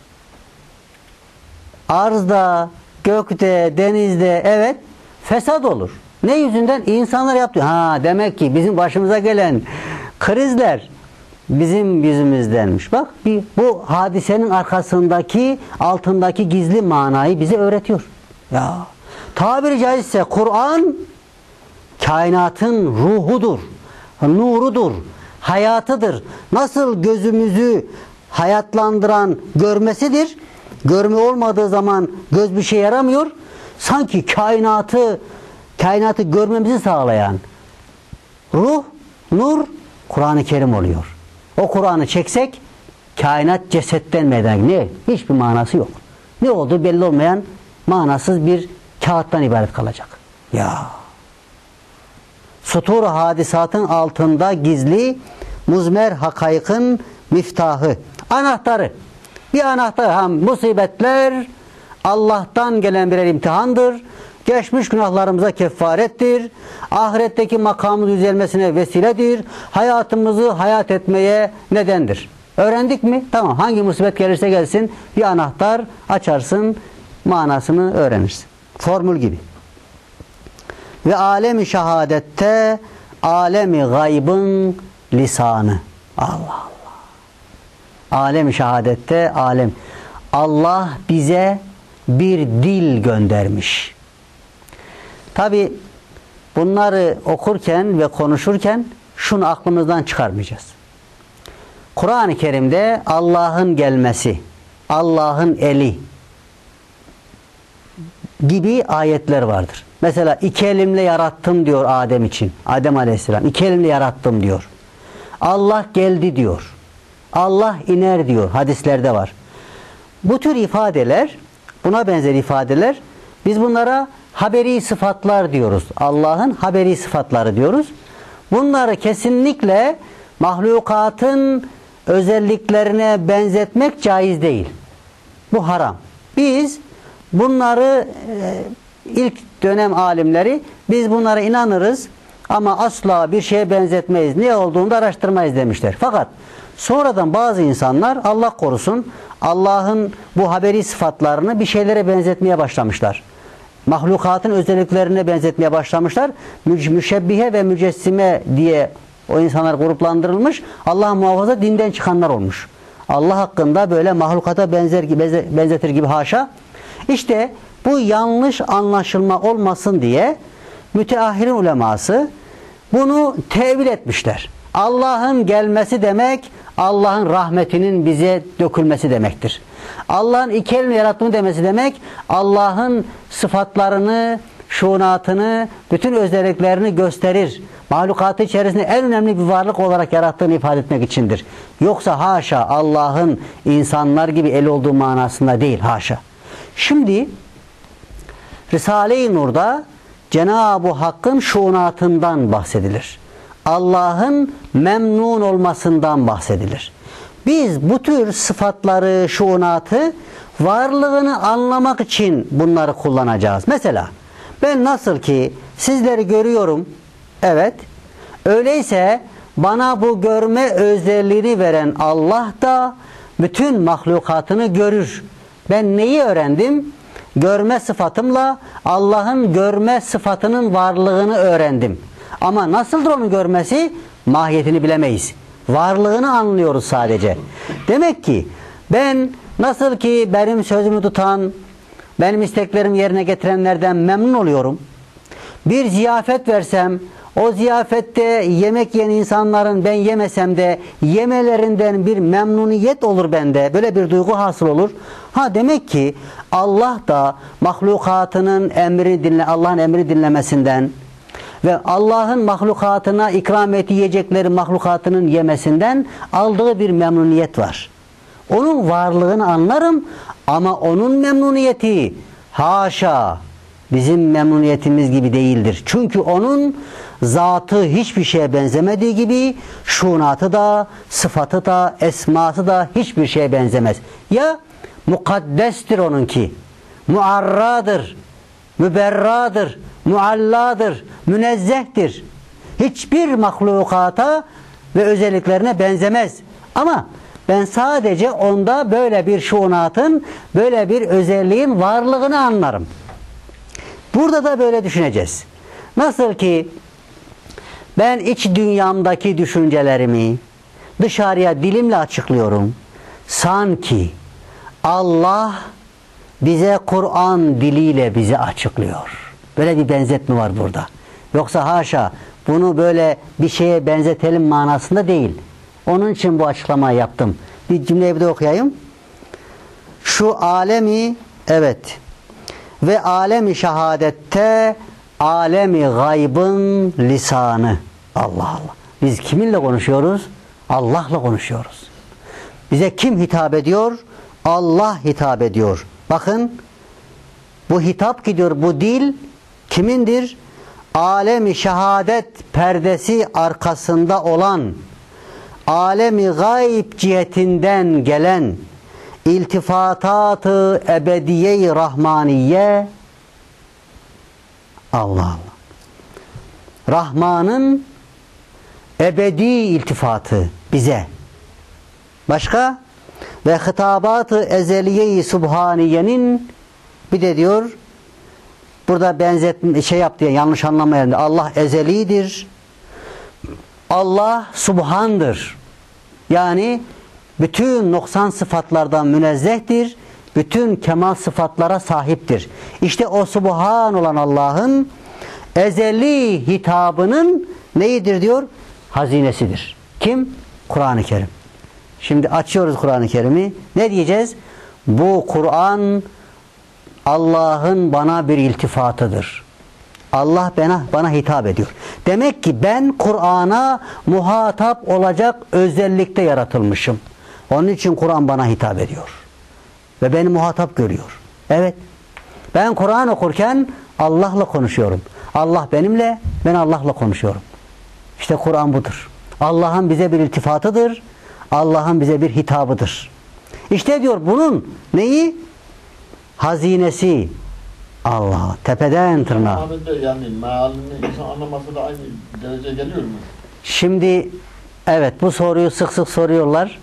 Arzda, gökte, denizde evet fesat olur. Ne yüzünden? İnsanlar yaptı. Demek ki bizim başımıza gelen krizler bizim yüzümüzdenmiş. Bak bu hadisenin arkasındaki, altındaki gizli manayı bize öğretiyor. Ya tabiri caizse Kur'an kainatın ruhudur, nurudur, hayatıdır. Nasıl gözümüzü hayatlandıran görmesidir. Görme olmadığı zaman göz bir şey yaramıyor. Sanki kainatı görmemizi sağlayan ruh, nur Kur'an-ı Kerim oluyor. O Kur'an'ı çeksek kainat cesetten meydana gelir. Hiçbir manası yok. Ne olduğu belli olmayan manasız bir kağıttan ibaret kalacak. Ya. Sutur hadisatın altında gizli muzmer hakaykın miftahı. Anahtarı. Bir anahtar. Musibetler Allah'tan gelen birer imtihandır. Geçmiş günahlarımıza kefarettir. Ahiretteki makamımız yücelmesine vesiledir. Hayatımızı hayat etmeye nedendir. Öğrendik mi? Tamam. Hangi musibet gelirse gelsin bir anahtar açarsın, manasını öğrenirsin. Formül gibi. Ve alemi şehadette alemi gaybın lisanı. Allah Allah. Alemi şehadette alem. Allah bize bir dil göndermiş. Tabi bunları okurken ve konuşurken şunu aklımızdan çıkarmayacağız. Kur'an-ı Kerim'de Allah'ın gelmesi, Allah'ın eli gibi ayetler vardır. Mesela iki elimle yarattım diyor Adem için. Adem Aleyhisselam iki elimle yarattım diyor. Allah geldi diyor. Allah iner diyor. Hadislerde var. Bu tür ifadeler, buna benzer ifadeler, biz bunlara haberi sıfatlar diyoruz. Allah'ın haberi sıfatları diyoruz. Bunları kesinlikle mahlukatın özelliklerine benzetmek caiz değil. Bu haram. Biz bunları ilk dönem alimleri biz bunlara inanırız ama asla bir şeye benzetmeyiz. Ne olduğunu da araştırmayız demişler. Fakat sonradan bazı insanlar Allah korusun Allah'ın bu haberi sıfatlarını bir şeylere benzetmeye başlamışlar. Mahlukatın özelliklerine benzetmeye başlamışlar. Müşebbihe ve mücessime diye o insanlar gruplandırılmış. Allah muhafaza dinden çıkanlar olmuş. Allah hakkında böyle mahlukata benzetir gibi haşa. İşte bu yanlış anlaşılma olmasın diye müteahhirin uleması bunu tevil etmişler. Allah'ın gelmesi demek Allah'ın rahmetinin bize dökülmesi demektir. Allah'ın iki elini yarattığını demesi demek Allah'ın sıfatlarını, şuunatını, bütün özelliklerini gösterir. Mahlukatı içerisinde en önemli bir varlık olarak yarattığını ifade etmek içindir. Yoksa haşa Allah'ın insanlar gibi el olduğu manasında değil, haşa. Şimdi Risale-i Nur'da Cenab-ı Hakk'ın şuunatından bahsedilir. Allah'ın memnun olmasından bahsedilir. Biz bu tür sıfatları, şuunatı varlığını anlamak için bunları kullanacağız. Mesela ben nasıl ki sizleri görüyorum, evet, öyleyse bana bu görme özelliğini veren Allah da bütün mahlukatını görür. Ben neyi öğrendim? Görme sıfatımla Allah'ın görme sıfatının varlığını öğrendim. Ama nasıldır onun görmesi? Mahiyetini bilemeyiz. Varlığını anlıyoruz sadece. Demek ki ben nasıl ki benim sözümü tutan, benim isteklerimi yerine getirenlerden memnun oluyorum. Bir ziyafet versem, o ziyafette yemek yiyen insanların ben yemesem de yemelerinden bir memnuniyet olur bende. Böyle bir duygu hasıl olur. Demek ki Allah da mahlukatının Allah'ın emri dinlemesinden ve Allah'ın mahlukatına ikram ettiği yiyecekleri mahlukatının yemesinden aldığı bir memnuniyet var. Onun varlığını anlarım ama onun memnuniyeti haşa bizim memnuniyetimiz gibi değildir. Çünkü onun zatı hiçbir şeye benzemediği gibi şuunatı da, sıfatı da, esması da hiçbir şeye benzemez. Ya mukaddestir onunki, muarradır, müberradır, mualladır, münezzehtir. Hiçbir mahlukata ve özelliklerine benzemez. Ama Ben sadece onda böyle bir şuunatın, böyle bir özelliğin varlığını anlarım. Burada da böyle düşüneceğiz. Nasıl ki ben iç dünyamdaki düşüncelerimi dışarıya dilimle açıklıyorum. Sanki Allah bize Kur'an diliyle bizi açıklıyor. Böyle bir benzetme var burada. Yoksa haşa bunu böyle bir şeye benzetelim manasında değil. Onun için bu açıklamayı yaptım. Bir cümleyi bir de okuyayım. Şu alemi, evet, ve alemi şehadette alemi gaybın lisanı. Allah Allah. Biz kiminle konuşuyoruz? Allah'la konuşuyoruz. Bize kim hitap ediyor? Allah hitap ediyor. Bakın bu hitap gidiyor. Bu dil kimindir? Alemi şehadet perdesi arkasında olan, alemi gayb cihetinden gelen iltifatat-ı ebediye-i rahmaniye, Allah Allah, Rahman'ın ebedi iltifatı bize. Başka? Ve hitabat-ı ezeliye-i subhaniyenin, bir de diyor burada yaptı, yanlış anlamayın. Allah ezelidir. Allah subhandır. Yani bütün noksan sıfatlardan münezzehtir. Bütün kemal sıfatlara sahiptir. İşte o subhan olan Allah'ın ezeli hitabının neyidir diyor? Hazinesidir. Kim? Kur'an-ı Kerim. Şimdi açıyoruz Kur'an-ı Kerim'i. Ne diyeceğiz? Bu Kur'an Allah'ın bana bir iltifatıdır. Allah bana hitap ediyor. Demek ki ben Kur'an'a muhatap olacak özellikte yaratılmışım. Onun için Kur'an bana hitap ediyor. Ve beni muhatap görüyor. Evet. Ben Kur'an okurken Allah'la konuşuyorum. Allah benimle, ben Allah'la konuşuyorum. İşte Kur'an budur. Allah'ın bize bir iltifatıdır. Allah'ın bize bir hitabıdır. İşte diyor bunun neyi? Hazinesi. Allah, tepeden tırnağa. Yani mealini insan anlaması da aynı dereceye geliyor mu? Şimdi evet, bu soruyu sık sık soruyorlar.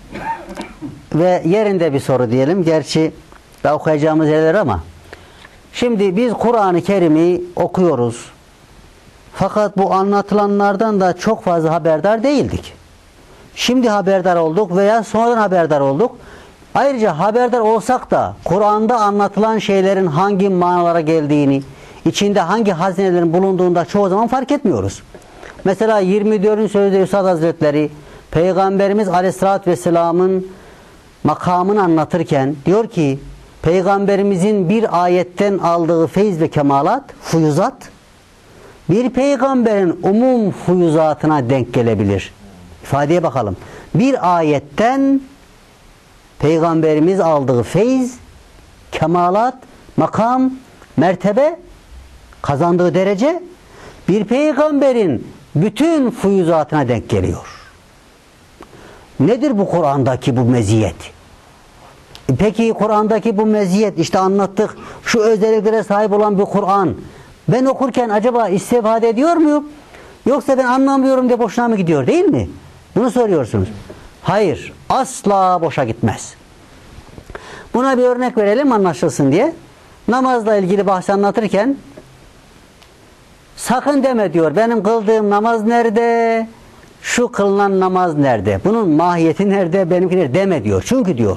Ve yerinde bir soru diyelim. Gerçi daha okuyacağımız yerler ama. Şimdi biz Kur'an-ı Kerim'i okuyoruz. Fakat bu anlatılanlardan da çok fazla haberdar değildik. Şimdi haberdar olduk veya sonradan haberdar olduk. Ayrıca haberdar olsak da Kur'an'da anlatılan şeylerin hangi manalara geldiğini, içinde hangi hazinelerin bulunduğunda çoğu zaman fark etmiyoruz. Mesela 24. sözde Üstad Hazretleri Peygamberimiz Aleyhisselatü Vesselam'ın makamını anlatırken diyor ki Peygamberimizin bir ayetten aldığı feyz ve kemalat, fuyuzat bir peygamberin umum fuyuzatına denk gelebilir. İfadeye bakalım. Bir ayetten Peygamberimiz aldığı feyz, kemalat, makam, mertebe, kazandığı derece bir peygamberin bütün fuyuzatına denk geliyor. Nedir bu Kur'an'daki bu meziyet? Peki Kur'an'daki bu meziyet, işte anlattık, şu özelliklere sahip olan bir Kur'an, ben okurken acaba istifade ediyor muyum? Yoksa ben anlamıyorum diye boşuna mı gidiyor, değil mi? Bunu soruyorsunuz. Hayır, asla boşa gitmez. Buna bir örnek verelim anlaşılsın diye. Namazla ilgili bahsi anlatırken sakın deme diyor, benim kıldığım namaz nerede? Şu kılınan namaz nerede? Bunun mahiyeti nerede? Benimki nerede? Deme diyor. Çünkü diyor,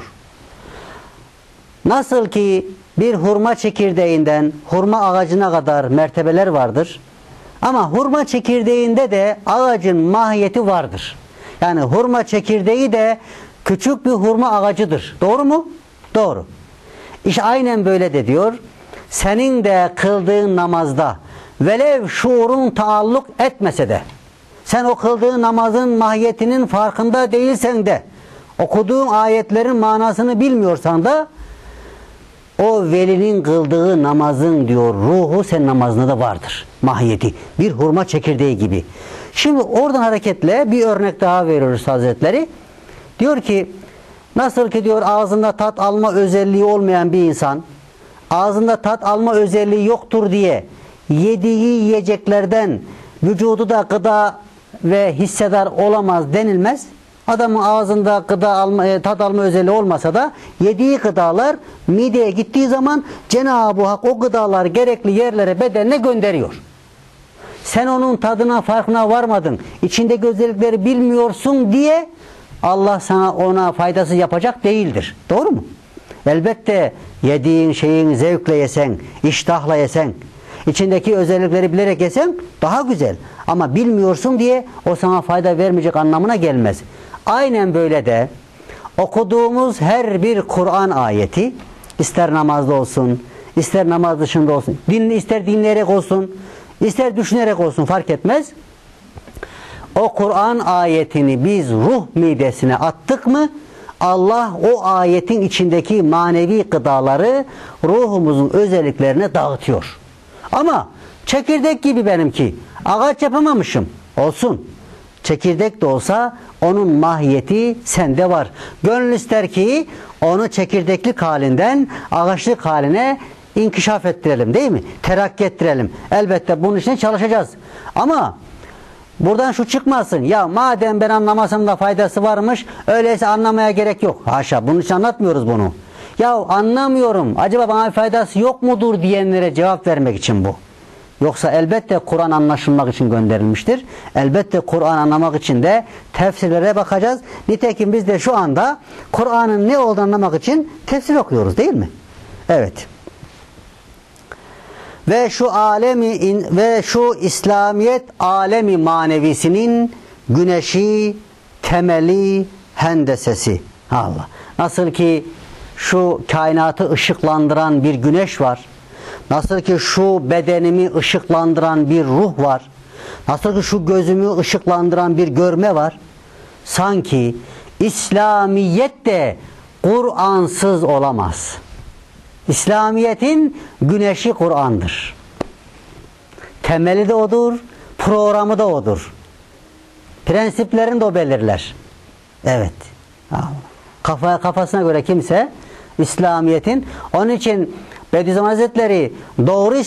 nasıl ki bir hurma çekirdeğinden hurma ağacına kadar mertebeler vardır. Ama hurma çekirdeğinde de ağacın mahiyeti vardır. Yani hurma çekirdeği de küçük bir hurma ağacıdır. Doğru mu? Doğru. İşte aynen böyle de diyor. Senin de kıldığın namazda velev şuurun taalluk etmese de, sen o kıldığın namazın mahiyetinin farkında değilsen de, okuduğun ayetlerin manasını bilmiyorsan da, o velinin kıldığı namazın diyor ruhu senin namazında da vardır. Mahiyeti. Bir hurma çekirdeği gibi. Şimdi oradan hareketle bir örnek daha veriyoruz Hazretleri. Diyor ki nasıl ki diyor ağzında tat alma özelliği olmayan bir insan ağzında tat alma özelliği yoktur diye yediği yiyeceklerden vücudu da gıda ve hissedar olamaz denilmez. Adamın ağzında tat alma özelliği olmasa da yediği gıdalar mideye gittiği zaman Cenab-ı Hak o gıdaları gerekli yerlere, bedenine gönderiyor. Sen onun tadına, farkına varmadın, içindeki özellikleri bilmiyorsun diye Allah sana, ona faydası yapacak değildir. Doğru mu? Elbette yediğin şeyin zevkle yesen, iştahla yesen, içindeki özellikleri bilerek yesen daha güzel. Ama bilmiyorsun diye o sana fayda vermeyecek anlamına gelmez. Aynen böyle de okuduğumuz her bir Kur'an ayeti, ister namazda olsun, ister namaz dışında olsun, ister dinleyerek olsun, ister düşünerek olsun, fark etmez. O Kur'an ayetini biz ruh midesine attık mı, Allah o ayetin içindeki manevi gıdaları ruhumuzun özelliklerine dağıtıyor. Ama çekirdek gibi benimki, ağaç yapamamışım, olsun. Çekirdek de olsa onun mahiyeti sende var. Gönül ister ki onu çekirdeklik halinden ağaçlık haline inkişaf ettirelim, değil mi? Terakki ettirelim. Elbette bunun için çalışacağız. Ama buradan şu çıkmasın. Ya madem ben anlamasam da faydası varmış, öyleyse anlamaya gerek yok. Haşa, bunun için anlatmıyoruz bunu. Ya anlamıyorum, acaba bana bir faydası yok mudur diyenlere cevap vermek için bu. Yoksa elbette Kur'an anlaşılmak için gönderilmiştir. Elbette Kur'an anlamak için de tefsirlere bakacağız. Nitekim biz de şu anda Kur'an'ın ne olduğunu anlamak için tefsir okuyoruz, değil mi? Evet. Ve şu İslamiyet alemi manevisinin güneşi, temeli, hendesesi. Allah. Nasıl ki şu kainatı ışıklandıran bir güneş var. Nasıl ki şu bedenimi ışıklandıran bir ruh var. Nasıl ki şu gözümü ışıklandıran bir görme var. Sanki İslamiyet de Kur'ansız olamaz. İslamiyet'in güneşi Kur'an'dır. Temeli de odur, programı da odur. Prensiplerini de o belirler. Evet. Kafasına göre kimse İslamiyet'in, onun için Bediüzzaman Hazretleri doğru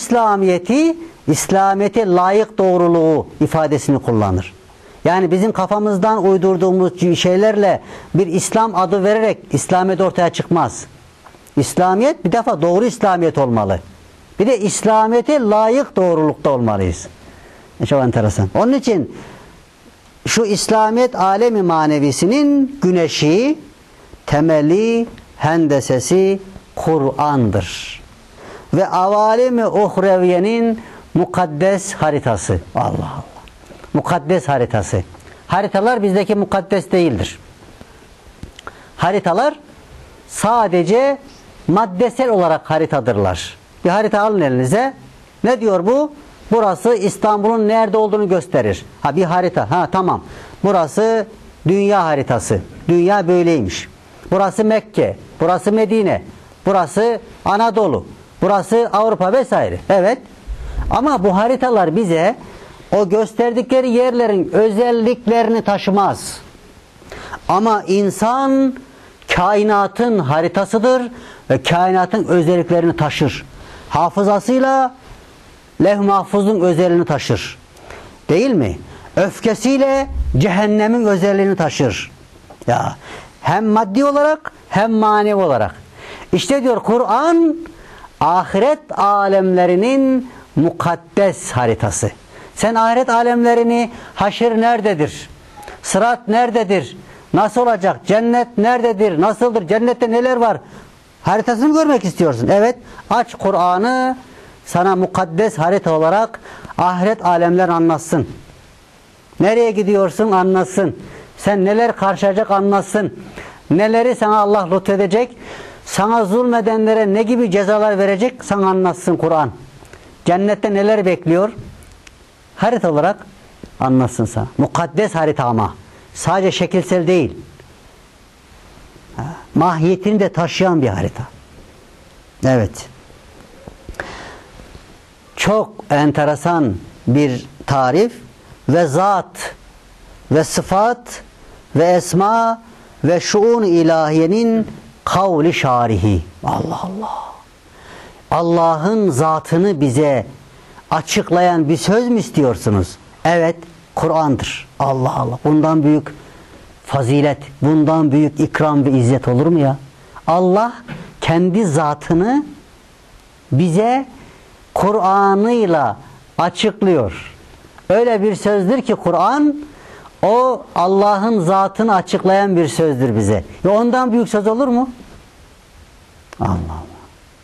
İslamiyet'e layık doğruluğu ifadesini kullanır. Yani bizim kafamızdan uydurduğumuz şeylerle bir İslam adı vererek İslamiyet ortaya çıkmaz. İslamiyet bir defa doğru İslamiyet olmalı. Bir de İslamiyet'e layık doğrulukta olmalıyız. Çok enteresan. Onun için şu İslamiyet alemi manevisinin güneşi, temeli, hendesesi Kur'an'dır. Ve avalimi uhreviyenin mukaddes haritası. Allah Allah. Mukaddes haritası. Haritalar bizdeki mukaddes değildir. Haritalar sadece maddesel olarak haritadırlar. Bir harita alın elinize. Ne diyor bu? Burası İstanbul'un nerede olduğunu gösterir. Ha, bir harita. Ha, tamam. Burası dünya haritası. Dünya böyleymiş. Burası Mekke. Burası Medine. Burası Anadolu. Burası Avrupa vesaire. Evet. Ama bu haritalar bize o gösterdikleri yerlerin özelliklerini taşımaz. Ama insan kainatın haritasıdır ve kainatın özelliklerini taşır. Hafızasıyla Levh-i Mahfuz'un özelliğini taşır. Değil mi? Öfkesiyle cehennemin özelliğini taşır. Ya, hem maddi olarak hem manevi olarak. İşte diyor Kur'an ahiret alemlerinin mukaddes haritası. Sen ahiret alemlerini, haşir nerededir? Sırat nerededir? Nasıl olacak? Cennet nerededir? Nasıldır? Cennette neler var? Haritasını görmek istiyorsun. Evet. Aç Kur'an'ı, sana mukaddes harita olarak ahiret alemler anlatsın. Nereye gidiyorsun anlatsın. Sen neler karşılayacak anlatsın. Neleri sana Allah lütfedecek. Sana zulmedenlere ne gibi cezalar verecek sana anlatsın Kur'an. Cennette neler bekliyor? Harita olarak anlatsın sana. Mukaddes harita ama. Sadece şekilsel değil. Mahiyetini de taşıyan bir harita. Evet. Çok enteresan bir tarif ve zat ve sıfat ve esma ve şuun ilahiyenin kavli şarihi. Allah Allah. Allah'ın zatını bize açıklayan bir söz mü istiyorsunuz? Evet, Kur'an'dır. Allah Allah. Bundan büyük fazilet, bundan büyük ikram ve izzet olur mu ya? Allah kendi zatını bize Kur'an'ıyla açıklıyor. Öyle bir sözdür ki Kur'an, o Allah'ın zatını açıklayan bir sözdür bize. Ondan büyük söz olur mu? Allah Allah.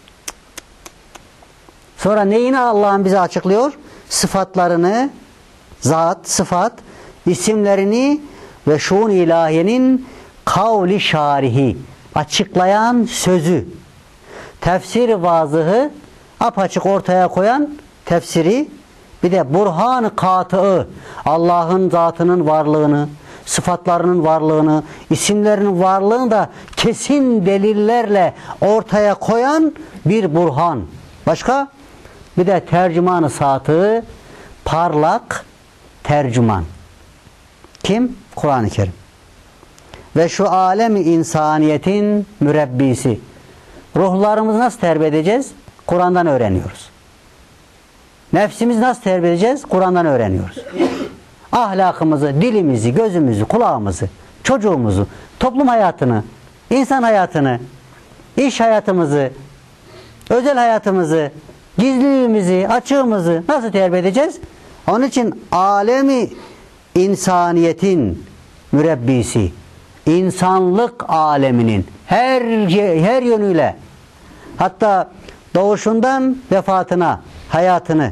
Sonra neyini Allah'ın bize açıklıyor? Sıfatlarını, zat, sıfat, isimlerini ve şuun ilahiyenin kavli şarihi, açıklayan sözü, tefsir vazıhı apaçık ortaya koyan tefsiri, bir de burhan-ı katı'ı, Allah'ın zatının varlığını, sıfatlarının varlığını, isimlerinin varlığını da kesin delillerle ortaya koyan bir burhan. Başka? Bir de tercüman-ı satığı, parlak tercüman. Kim? Kur'an-ı Kerim. Ve şu alemi insaniyetin mürebbisi. Ruhlarımızı nasıl terbiye edeceğiz? Kur'an'dan öğreniyoruz. Nefsimizi nasıl terbiye edeceğiz? Kur'an'dan öğreniyoruz. Ahlakımızı, dilimizi, gözümüzü, kulağımızı, çocuğumuzu, toplum hayatını, insan hayatını, iş hayatımızı, özel hayatımızı, gizliliğimizi, açığımızı nasıl terbiye edeceğiz? Onun için alemi insaniyetin mürebbisi, insanlık aleminin her yönüyle, hatta doğuşundan vefatına, hayatını,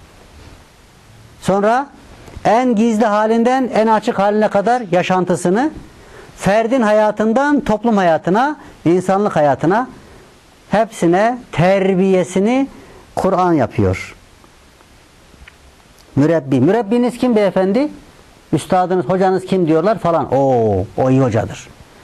sonra en gizli halinden en açık haline kadar yaşantısını, ferdin hayatından toplum hayatına, insanlık hayatına, hepsine terbiyesini Kur'an yapıyor. Mürebbi. Mürebbiniz kim beyefendi? Üstadınız, hocanız kim diyorlar falan. O iyi hocadır.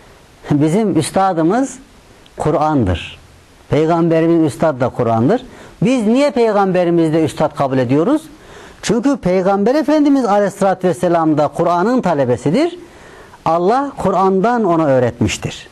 Bizim üstadımız Kur'an'dır. Peygamberimiz üstad da Kur'an'dır. Biz niye peygamberimizi de üstad kabul ediyoruz? Çünkü Peygamber Efendimiz Aleyhisselatü Vesselam da Kur'an'ın talebesidir. Allah Kur'an'dan ona öğretmiştir.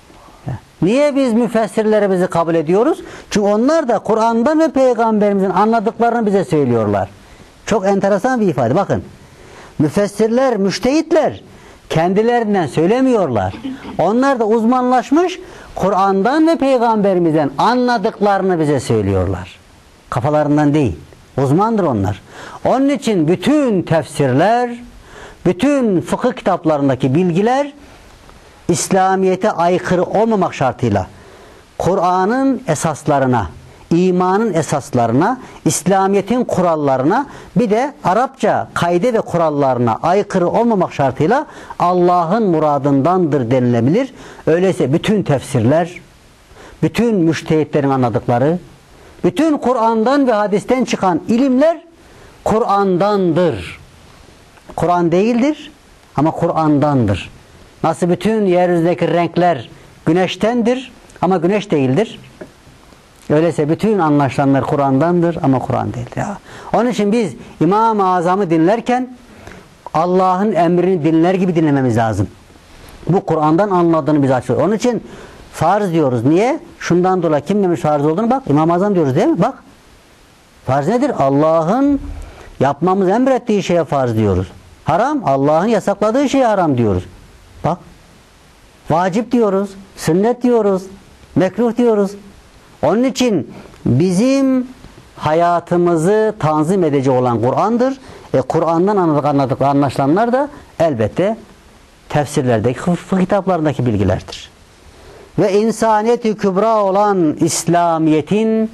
Niye biz müfessirlerimizi kabul ediyoruz? Çünkü onlar da Kur'an'dan ve Peygamberimizin anladıklarını bize söylüyorlar. Çok enteresan bir ifade. Bakın. Müfessirler, müştehitler kendilerinden söylemiyorlar. Onlar da uzmanlaşmış, Kur'an'dan ve Peygamberimizden anladıklarını bize söylüyorlar. Kafalarından değil. Uzmandır onlar. Onun için bütün tefsirler, bütün fıkıh kitaplarındaki bilgiler İslamiyet'e aykırı olmamak şartıyla Kur'an'ın esaslarına, imanın esaslarına, İslamiyet'in kurallarına, bir de Arapça kaide ve kurallarına aykırı olmamak şartıyla Allah'ın muradındandır denilebilir. Öyleyse bütün tefsirler, bütün müştehitlerin anladıkları, bütün Kur'an'dan ve hadisten çıkan ilimler Kur'an'dandır. Kur'an değildir ama Kur'an'dandır. Nasıl bütün yeryüzündeki renkler güneştendir ama güneş değildir. Öyleyse bütün anlaşılanlar Kur'an'dandır ama Kur'an değildir. Ya. Onun için biz İmam-ı Azam'ı dinlerken Allah'ın emrini dinler gibi dinlememiz lazım. Bu Kur'an'dan anladığını bize açıyor. Onun için farz diyoruz. Niye? Şundan dolayı kim demiş farz olduğunu bak. İmam-ı Azam diyoruz değil mi? Bak. Farz nedir? Allah'ın yapmamızı emrettiği şeye farz diyoruz. Haram, Allah'ın yasakladığı şeye haram diyoruz. Bak. Vacip diyoruz. Sünnet diyoruz. Mekruh diyoruz. Onun için bizim hayatımızı tanzim edici olan Kur'an'dır. Kur'an'dan anladık anlaşılanlar da elbette tefsirlerdeki, fıkıh kitaplarındaki bilgilerdir. Ve insaniyet-i kübra olan İslamiyet'in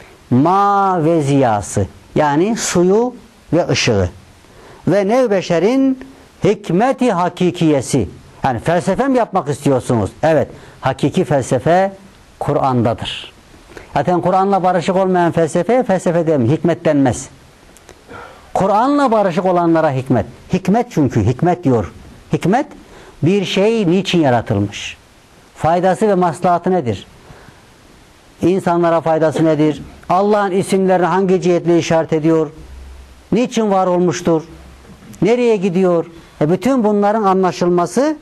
ma ve ziyası, yani suyu ve ışığı ve nevbeşerin hikmeti hakikiyesi. Yani felsefe mi yapmak istiyorsunuz? Evet, hakiki felsefe Kur'an'dadır. Zaten Kur'an'la barışık olmayan felsefe demiyor, hikmet denmez. Kur'an'la barışık olanlara hikmet. Hikmet çünkü, hikmet diyor. Hikmet, bir şey niçin yaratılmış? Faydası ve maslahatı nedir? İnsanlara faydası nedir? Allah'ın isimlerini hangi cihetle işaret ediyor? Niçin var olmuştur? Nereye gidiyor? Bütün bunların anlaşılması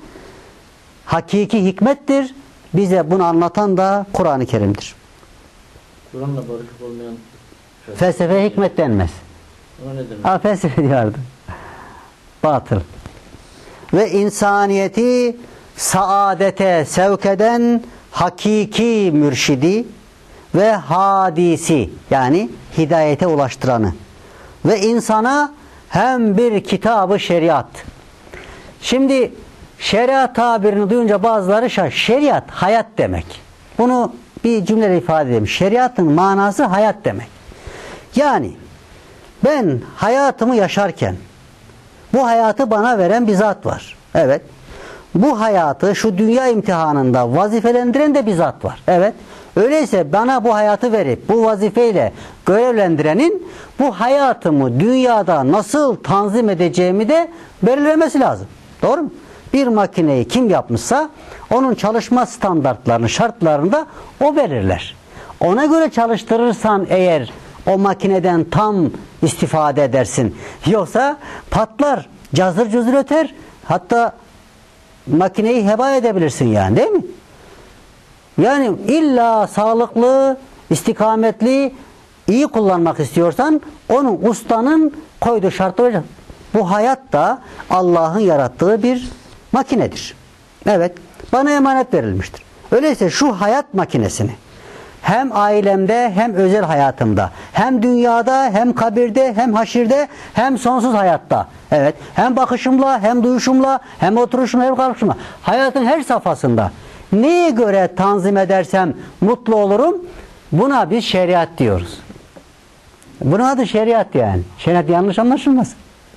hakiki hikmettir. Bize bunu anlatan da Kur'an-ı Kerim'dir. Kur'an'la barışık olmayan felsefe hikmet denmez. Ona ne demek? Felsefe diyordu. Batıl. ve insaniyeti saadete sevk eden hakiki mürşidi ve hadisi, yani hidayete ulaştıranı ve insana hem bir kitabı şeriat. Şimdi şeriat tabirini duyunca bazıları şeriat hayat demek. Bunu bir cümleyle ifade edeyim. Şeriatın manası hayat demek. Yani ben hayatımı yaşarken bu hayatı bana veren bir zat var. Evet. Bu hayatı şu dünya imtihanında vazifelendiren de bir zat var. Evet. Öyleyse bana bu hayatı verip bu vazifeyle görevlendirenin bu hayatımı dünyada nasıl tanzim edeceğimi de belirlemesi lazım. Doğru mu? Bir makineyi kim yapmışsa onun çalışma standartlarını, şartlarını da o belirler. Ona göre çalıştırırsan eğer o makineden tam istifade edersin. Yoksa patlar, cazır cuzur öter. Hatta makineyi heba edebilirsin yani, değil mi? Yani illa sağlıklı, istikametli, iyi kullanmak istiyorsan onun ustanın koyduğu şartlar olacak. Bu hayat da Allah'ın yarattığı bir makinedir. Evet, bana emanet verilmiştir. Öyleyse şu hayat makinesini hem ailemde hem özel hayatımda, hem dünyada hem kabirde hem haşirde hem sonsuz hayatta, evet, hem bakışımla hem duyuşumla hem oturuşumla hem kalkışımla, hayatın her safhasında neye göre tanzim edersem mutlu olurum, buna biz şeriat diyoruz. Bunun adı şeriat yani. Şeriat yanlış anlaşılmasın.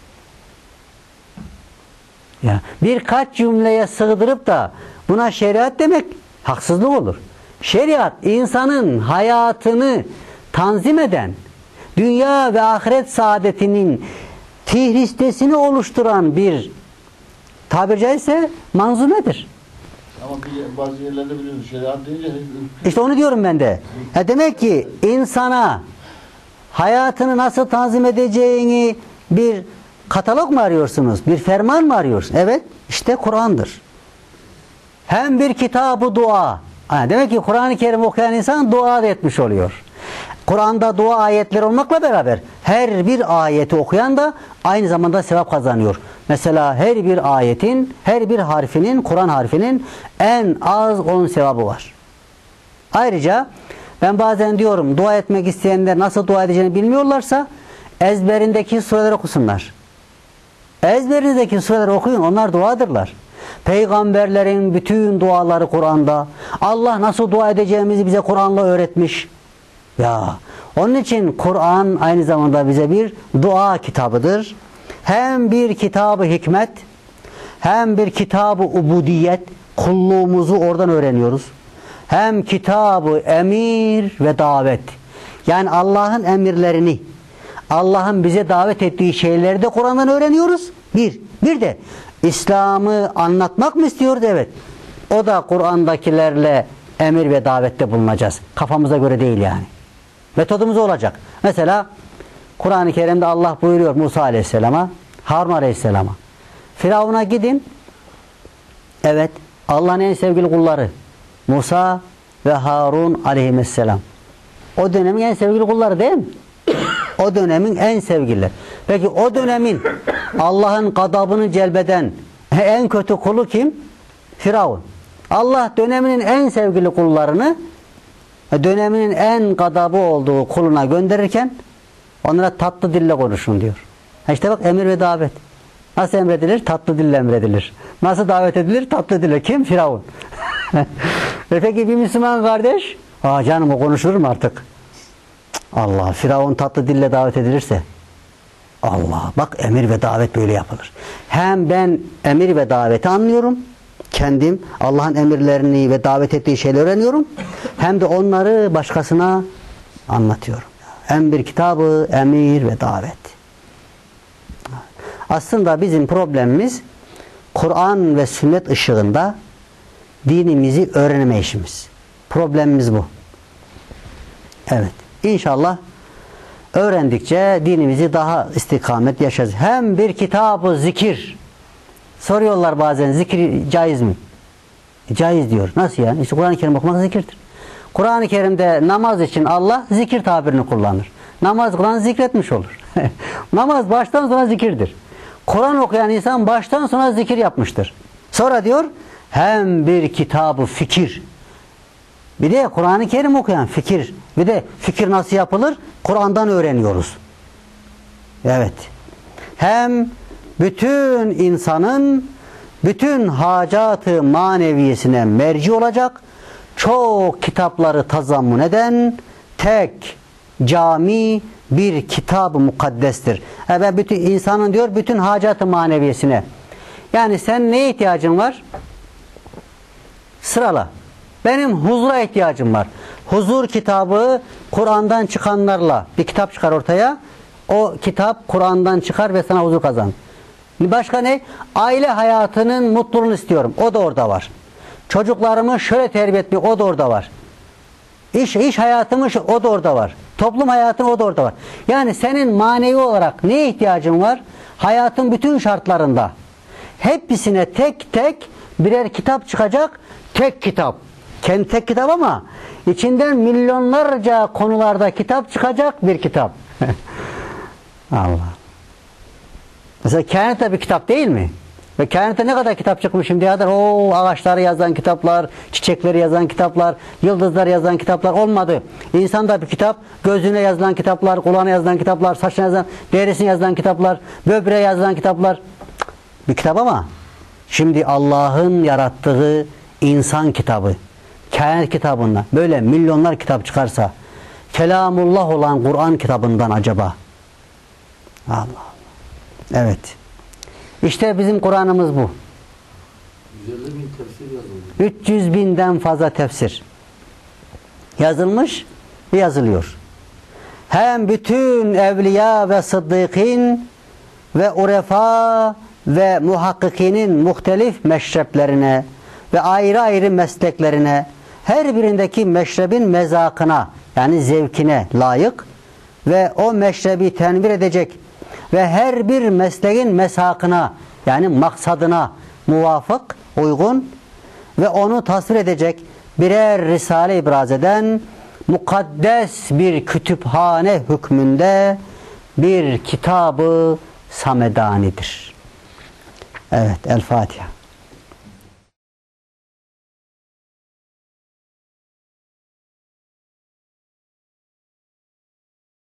Ya, birkaç cümleye sığdırıp da buna şeriat demek haksızlık olur. Şeriat insanın hayatını tanzim eden, dünya ve ahiret saadetinin fihristesini oluşturan bir, tabiri caizse, manzumedir. Ama bazı yerlerde biliyoruz şeriat deyince İşte onu diyorum ben de. Demek ki insana hayatını nasıl tanzim edeceğini bir katalog mu arıyorsunuz? Bir ferman mı arıyorsunuz? Evet, işte Kur'an'dır. Hem bir kitabı dua. Demek ki Kur'an-ı Kerim okuyan insan dua da etmiş oluyor. Kur'an'da dua ayetleri olmakla beraber her bir ayeti okuyan da aynı zamanda sevap kazanıyor. Mesela her bir ayetin, her bir harfinin, Kur'an harfinin en az 10 sevabı var. Ayrıca ben bazen diyorum, dua etmek isteyenler nasıl dua edeceğini bilmiyorlarsa ezberindeki sureleri okusunlar. Ezberinizdeki sureleri okuyun, onlar duadırlar. Peygamberlerin bütün duaları Kur'an'da. Allah nasıl dua edeceğimizi bize Kur'an'la öğretmiş. Ya, onun için Kur'an aynı zamanda bize bir dua kitabıdır. Hem bir kitabı hikmet, hem bir kitabı ubudiyet, kulluğumuzu oradan öğreniyoruz. Hem kitabı emir ve davet. Yani Allah'ın emirlerini, Allah'ın bize davet ettiği şeyleri de Kur'an'dan öğreniyoruz. Bir de İslam'ı anlatmak mı istiyoruz? Evet. O da Kur'an'dakilerle emir ve davette bulunacağız. Kafamıza göre değil yani. Metodumuz olacak. Mesela Kur'an-ı Kerim'de Allah buyuruyor Musa Aleyhisselam'a, Harun Aleyhisselam'a. Firavun'a gidin. Evet. Allah'ın en sevgili kulları Musa ve Harun Aleyhisselam. O dönemin en sevgili kulları değil mi? O dönemin en sevgililer. Peki o dönemin Allah'ın gadabını celbeden en kötü kulu kim? Firavun. Allah döneminin en sevgili kullarını döneminin en gadabı olduğu kuluna gönderirken onlara tatlı dille konuşun diyor. İşte bak, emir ve davet. Nasıl emredilir? Tatlı dille emredilir. Nasıl davet edilir? Tatlı dille. Kim? Firavun. Peki bir Müslüman kardeş? Canım, o konuşur mu artık? Allah, Firavun tatlı dille davet edilirse, Allah, bak, emir ve davet böyle yapılır. Hem ben emir ve daveti anlıyorum, kendim Allah'ın emirlerini ve davet ettiği şeyleri öğreniyorum, hem de onları başkasına anlatıyorum. Hem bir kitabı emir ve davet. Aslında bizim problemimiz Kur'an ve sünnet ışığında dinimizi öğrenme işimiz. Problemimiz bu. Evet. İnşallah öğrendikçe dinimizi daha istikamet yaşarız. Hem bir kitabı zikir. Soruyorlar bazen, zikir caiz mi? Caiz diyor. Nasıl yani? İşte Kur'an-ı Kerim okumak zikirdir. Kur'an-ı Kerim'de namaz için Allah zikir tabirini kullanır. Namaz kılan zikretmiş olur. Namaz baştan sona zikirdir. Kur'an okuyan insan baştan sona zikir yapmıştır. Sonra diyor hem bir kitabı fikir. Bir de Kur'an-ı Kerim okuyan fikir. Bir de fikir nasıl yapılır? Kur'an'dan öğreniyoruz. Evet. Hem bütün insanın bütün hacatı maneviyesine merci olacak, çok kitapları tazammun eden tek cami bir kitab-ı mukaddestir. Ve bütün insanın diyor bütün hacatı maneviyesine. Yani sen neye ihtiyacın var? Sırala. Benim huzura ihtiyacım var. Huzur kitabı Kur'an'dan çıkanlarla bir kitap çıkar ortaya. O kitap Kur'an'dan çıkar ve sana huzur kazan. Başka ne? Aile hayatının mutluluğunu istiyorum. O da orada var. Çocuklarımı şöyle terbiye etmek, o da orada var. İş hayatımı o da orada var. Toplum hayatım o da orada var. Yani senin manevi olarak neye ihtiyacın var? Hayatın bütün şartlarında. Hepsine tek tek birer kitap çıkacak. Tek kitap. Kendi tek kitap ama içinden milyonlarca konularda kitap çıkacak bir kitap. Allah. Mesela kainatta bir kitap değil mi? Ve kainatta ne kadar kitap çıkmış şimdiye kadar? O ağaçları yazan kitaplar, çiçekleri yazan kitaplar, yıldızları yazan kitaplar olmadı. İnsanda bir kitap, gözüne yazılan kitaplar, kulağına yazılan kitaplar, saçına yazılan, derisine yazılan kitaplar, böbreğe yazılan kitaplar. Bir kitap ama şimdi Allah'ın yarattığı insan kitabı, kainat kitabından böyle milyonlar kitap çıkarsa, kelamullah olan Kur'an kitabından acaba? Allah. Evet. İşte bizim Kur'an'ımız bu. 150 bin tefsir yazıldı. 300 binden fazla tefsir yazılmış ve yazılıyor. Hem bütün evliya ve sıddıkîn ve urefa ve muhakkikinin muhtelif meşreplerine ve ayrı ayrı mesleklerine, her birindeki meşrebin mezakına, yani zevkine layık ve o meşrebi tenvir edecek ve her bir mesleğin mesakına, yani maksadına muvafık, uygun ve onu tasvir edecek birer risale ibraz eden mukaddes bir kütüphane hükmünde bir kitabı samedanidir. Evet, El Fatiha.